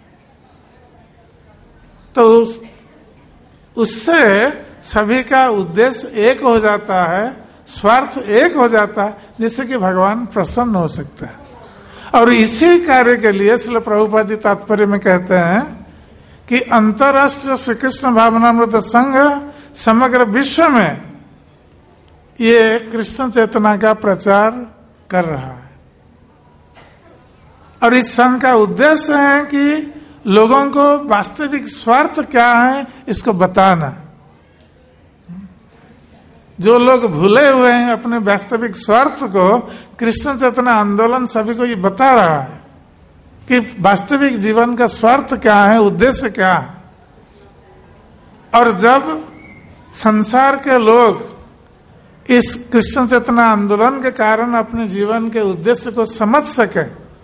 तो उससे सभी का उद्देश्य एक हो जाता है, स्वार्थ एक हो जाता है, जिससे कि भगवान प्रसन्न हो सकता है। और इसी कार्य के लिए श्रील प्रभुपाद जी तात्पर्य में कहते हैं कि अंतरराष्ट्रीय श्री कृष्ण भावनामृत संघ समग्र विश्व में ये कृष्ण चेतना का प्रचार कर रहा है। और इस संघ का उद्देश्य है कि लोगों को वास्तविक स्वार्थ क्या है इसको बताना। जो लोग भूले हुए हैं अपने वास्तविक स्वार्थ को, कृष्ण चेतना आंदोलन सभी को ये बता रहा है कि वास्तविक जीवन का स्वार्थ क्या है, उद्देश्य क्या है। और जब संसार के लोग इस कृष्ण चेतना आंदोलन के कारण अपने जीवन के उद्देश्य को समझ सके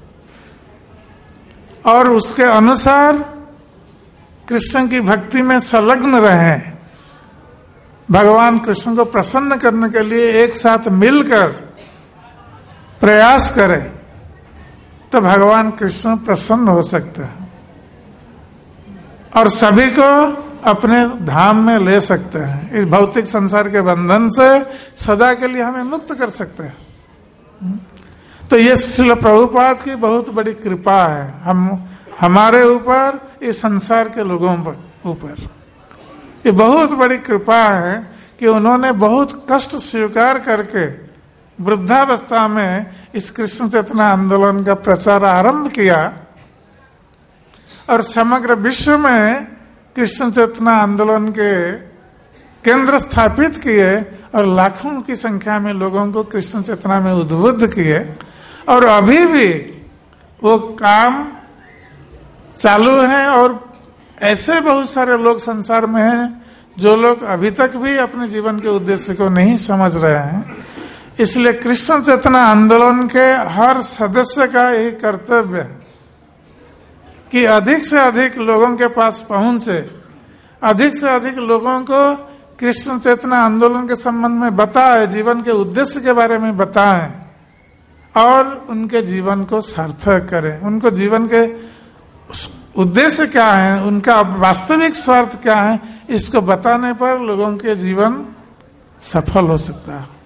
और उसके अनुसार कृष्ण की भक्ति में संलग्न रहे, भगवान कृष्ण को प्रसन्न करने के लिए एक साथ मिलकर प्रयास करें, तो भगवान कृष्ण प्रसन्न हो सकते हैं और सभी को अपने धाम में ले सकते हैं। इस भौतिक संसार के बंधन से सदा के लिए हमें मुक्त कर सकते हैं। तो ये श्रील प्रभुपाद की बहुत बड़ी कृपा है हमारे ऊपर, इस संसार के लोगों ऊपर। ये बहुत बड़ी कृपा है कि उन्होंने बहुत कष्ट स्वीकार करके वृद्धावस्था में इस कृष्ण चेतना आंदोलन का प्रचार आरंभ किया और समग्र विश्व में कृष्ण चेतना आंदोलन के केंद्र स्थापित किए और लाखों की संख्या में लोगों को कृष्ण चेतना में उद्बुद्ध किए। और अभी भी वो काम चालू है और ऐसे बहुत सारे लोग संसार में हैं जो लोग अभी तक भी अपने जीवन के उद्देश्य को नहीं समझ रहे हैं। इसलिए कृष्ण चेतना आंदोलन के हर सदस्य का यही कर्तव्य है कि अधिक से अधिक लोगों के पास पहुंचे, अधिक से अधिक लोगों को कृष्ण चेतना आंदोलन के संबंध में बताए, जीवन के उद्देश्य के बारे में बताएं और उनके जीवन को सार्थक करें। उनको जीवन के उद्देश्य क्या है, उनका वास्तविक स्वार्थ क्या है, इसको बताने पर लोगों के जीवन सफल हो सकता है।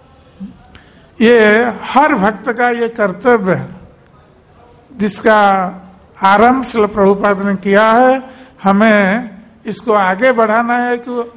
ये हर भक्त का ये कर्तव्य है जिसका आरंभ श्रील प्रभुपाद ने किया है। हमें इसको आगे बढ़ाना है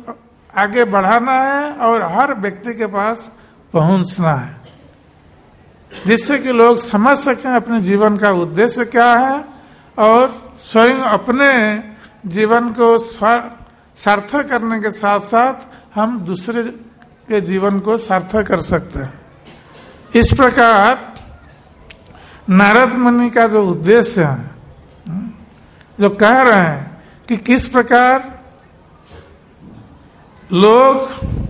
और हर व्यक्ति के पास पहुंचना है जिससे कि लोग समझ सकें अपने जीवन का उद्देश्य क्या है और स्वयं अपने जीवन को सार्थक करने के साथ साथ हम दूसरे के जीवन को सार्थक कर सकते हैं। इस प्रकार नारद मुनि का जो उद्देश्य है, जो कह रहे हैं कि किस प्रकार लोग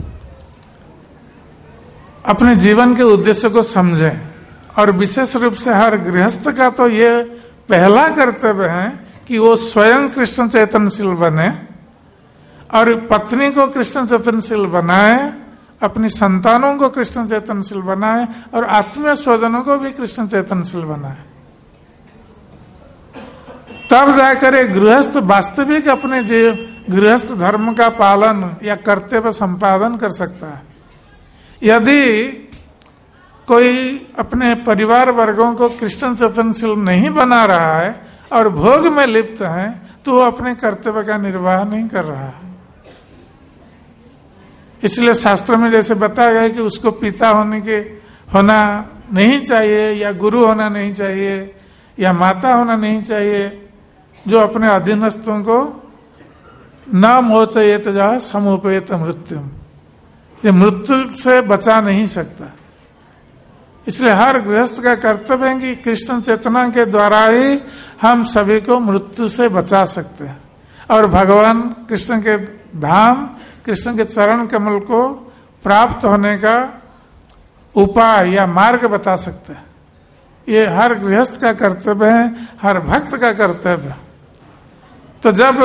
अपने जीवन के उद्देश्य को समझें, और विशेष रूप से हर गृहस्थ का तो ये पहला कर्तव्य है कि वो स्वयं कृष्ण चैतन्यशील बने और पत्नी को कृष्ण चैतन्यशील बनाए, अपनी संतानों को कृष्ण चैतन्यशील बनाए और आत्मीय स्वजनों को भी कृष्ण चैतन्यशील बनाए। तब जाकर एक गृहस्थ वास्तविक अपने गृहस्थ धर्म का पालन या कर्तव्य संपादन कर सकता है। यदि कोई अपने परिवार वर्गों को कृष्ण चैतन्यशील नहीं बना रहा है और भोग में लिप्त है तो वो अपने कर्तव्य का निर्वाह नहीं कर रहा है। इसलिए शास्त्रों में जैसे बताया गया है कि उसको पिता होना नहीं चाहिए या गुरु होना नहीं चाहिए या माता होना नहीं चाहिए जो अपने अधीनस्थों को न मोचयेत जा समुपयेत मृत्युम, ये मृत्यु से बचा नहीं सकता। इसलिए हर गृहस्थ का कर्तव्य है कि कृष्ण चेतना के द्वारा ही हम सभी को मृत्यु से बचा सकते हैं और भगवान कृष्ण के धाम, कृष्ण के चरण कमल को प्राप्त होने का उपाय या मार्ग बता सकते हैं। ये हर गृहस्थ का कर्तव्य है, हर भक्त का कर्तव्य है। तो जब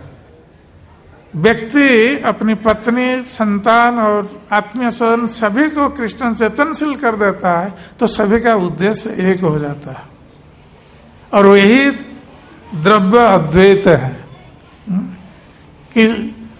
व्यक्ति अपनी पत्नी, संतान और आत्मीय स्वजन सभी को कृष्ण चेतनशील कर देता है तो सभी का उद्देश्य एक हो जाता है और यही द्रव्य अद्वैत है कि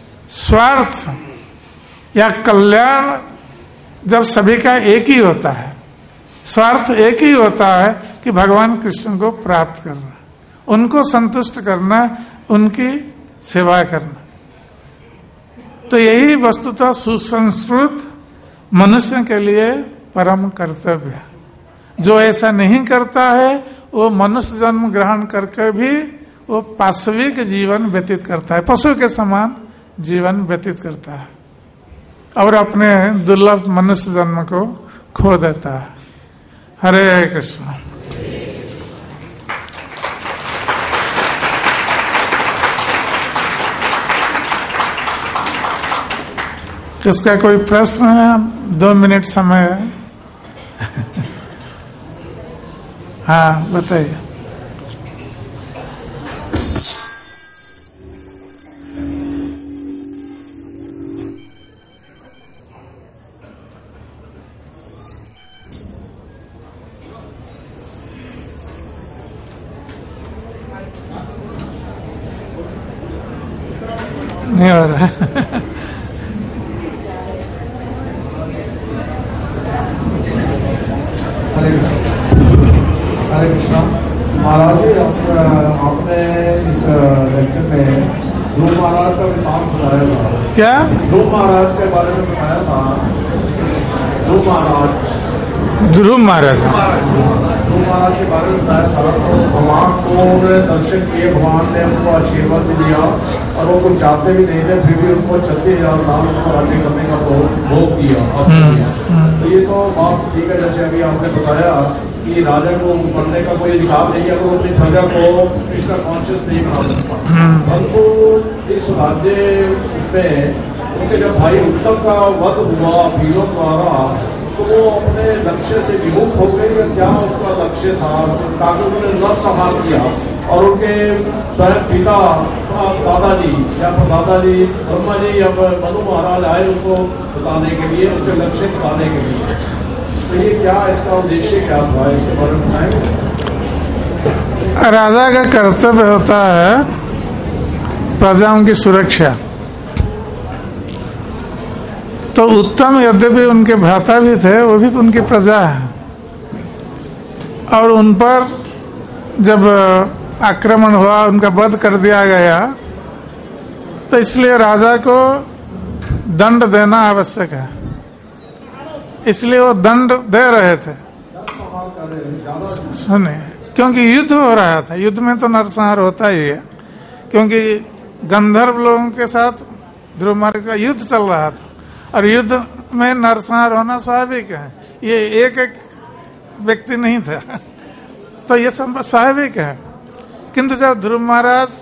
स्वार्थ या कल्याण जब सभी का एक ही होता है, स्वार्थ एक ही होता है कि भगवान कृष्ण को प्राप्त करना, उनको संतुष्ट करना, उनकी सेवा करना। तो यही वस्तुतः सुसंस्कृत मनुष्य के लिए परम कर्तव्य है। जो ऐसा नहीं करता है वो मनुष्य जन्म ग्रहण करके भी वो पाशविक जीवन व्यतीत करता है, पशु के समान जीवन व्यतीत करता है और अपने दुर्लभ मनुष्य जन्म को खो देता है। हरे कृष्ण। किसका कोई प्रश्न है? 2 मिनट समय है। हाँ बताइए। नहीं हो रहा है। हरे कृष्णा महाराज जी, आपने इस लेक्चर में ध्रुव महाराज का वृतांत सुनाया था। क्या? ध्रुव महाराज के बारे में बताया था। ध्रुव महाराज ध्रुव महाराज के बारे में बताया था। तो भगवान को उन्होंने दर्शन किए, भगवान ने उनको आशीर्वाद भी दिया और वो कुछ चाहते भी नहीं थे, फिर भी उनको 36,000 साल उनको राज्य करने का भोग दिया। तो ये तो बात ठीक है, जैसे अभी आपने बताया कि राजा को बनने का कोई अधिकार नहीं है अगर वो अपनी प्रजा को कृष्ण कॉन्शियस नहीं बना सकता। परंतु इस राज्य में उनके जब भाई उत्तम का वध हुआ भीलों द्वारा, तो वो अपने लक्ष्य से विमुख हो गए या क्या उसका लक्ष्य था? ताकि उन्होंने नरसंहार किया और उनके स्वयं पिता दादाजी या दादाजी ब्रह्मा जी या मनु महाराज आए उनको बताने के लिए, उनके लक्ष्य बताने के लिए। तो ये क्या इसका उद्देश्य क्या था, इसके बारे में बताएंगे? राजा का कर्तव्य होता है प्रजाओं की सुरक्षा। तो उत्तम यद्यपि उनके भ्राता भी थे, वो भी उनकी प्रजा है, और उन पर जब आक्रमण हुआ, उनका वध कर दिया गया, तो इसलिए राजा को दंड देना आवश्यक है। इसलिए वो दंड दे रहे थे। सुने, क्योंकि युद्ध हो रहा था। युद्ध में तो नरसंहार होता ही है, क्योंकि गंधर्व लोगों के साथ ध्रुव महाराज का युद्ध चल रहा था, और युद्ध में नरसंहार होना स्वाभाविक है। ये एक एक व्यक्ति नहीं था, तो ये सब स्वाभाविक है। किंतु जब ध्रुव महाराज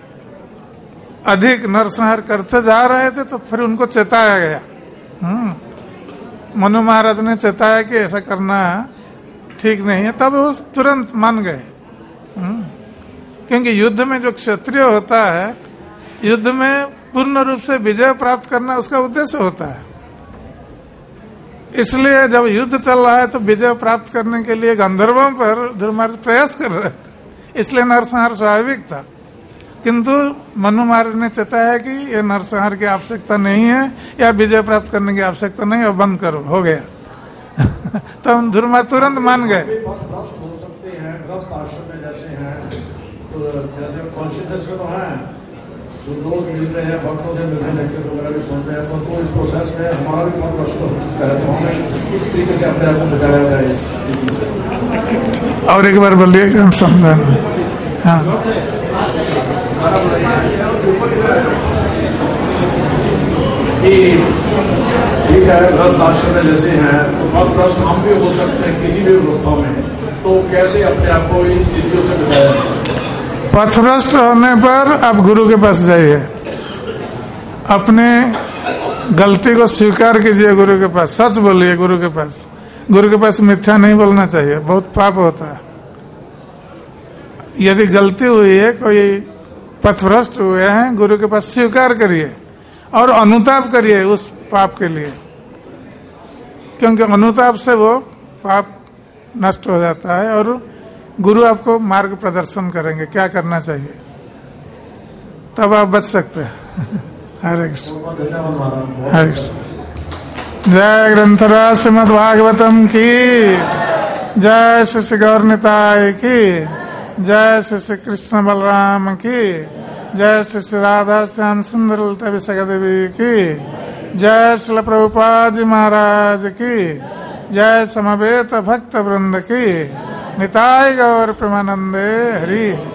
अधिक नरसंहार करते जा रहे थे, तो फिर उनको चेताया गया। मनु महाराज ने चेताया कि ऐसा करना ठीक नहीं है, तब वो तुरंत मान गए। क्योंकि युद्ध में जो क्षत्रिय होता है, युद्ध में पूर्ण रूप से विजय प्राप्त करना उसका उद्देश्य होता है। इसलिए जब युद्ध चल रहा है तो विजय प्राप्त करने के लिए गंधर्वों पर ध्रुव महाराज प्रयास कर रहे थे, इसलिए नरसंहार स्वाभाविक था। किंतु मनु महाराज ने चेताया कि ये नरसंहार की आवश्यकता नहीं है या विजय प्राप्त करने की आवश्यकता नहीं है, बंद करो, हो गया। तो हम ध्रुव महाराज तुरंत मान गए। हो सकते हैं ग्रस्त आश्रम में जैसे हैं, तो जैसे कॉन्शियसनेस में तो है, लोग मिल रहे हैं, भक्तों से मिलने लेक्चर वगैरह भी सुन रहे हैं, तो इस प्रोसेस में हमारा भी बहुत प्रश्न हो सकता है। तो हमें किस तरीके से अपने आप को बचाया जाए इस स्थिति से? और एक बार बोलिए कि हम समझाएं। हाँ, ठीक है, ग्रस्त आश्रम में जैसे हैं, तो बहुत प्रश्न हम भी हो सकते हैं किसी भी अवस्था में, तो कैसे अपने आप को इन स्थितियों से बचाया जाए? पथभ्रष्ट होने पर आप गुरु के पास जाइए, अपने गलती को स्वीकार कीजिए, गुरु के पास सच बोलिए। गुरु के पास मिथ्या नहीं बोलना चाहिए, बहुत पाप होता है। यदि गलती हुई है, कोई पथभ्रष्ट हुए हैं, गुरु के पास स्वीकार करिए और अनुताप करिए उस पाप के लिए, क्योंकि अनुताप से वो पाप नष्ट हो जाता है और गुरु आपको मार्ग प्रदर्शन करेंगे क्या करना चाहिए, तब आप बच सकते हैं। हरे कृष्ण। हरे कृष्ण। जय ग्रंथराज श्रीमद् भागवतम की जय, श्री श्री गौर निताय की जय, श्री श्री कृष्ण बलराम की जय, श्री श्री राधा श्याम सुंदर ललिता विशाखा देवी की जय, श्रील प्रभुपाद जी महाराज की जय, समवेत भक्त वृंद की निताय गौर प्रेमानंदे हरि।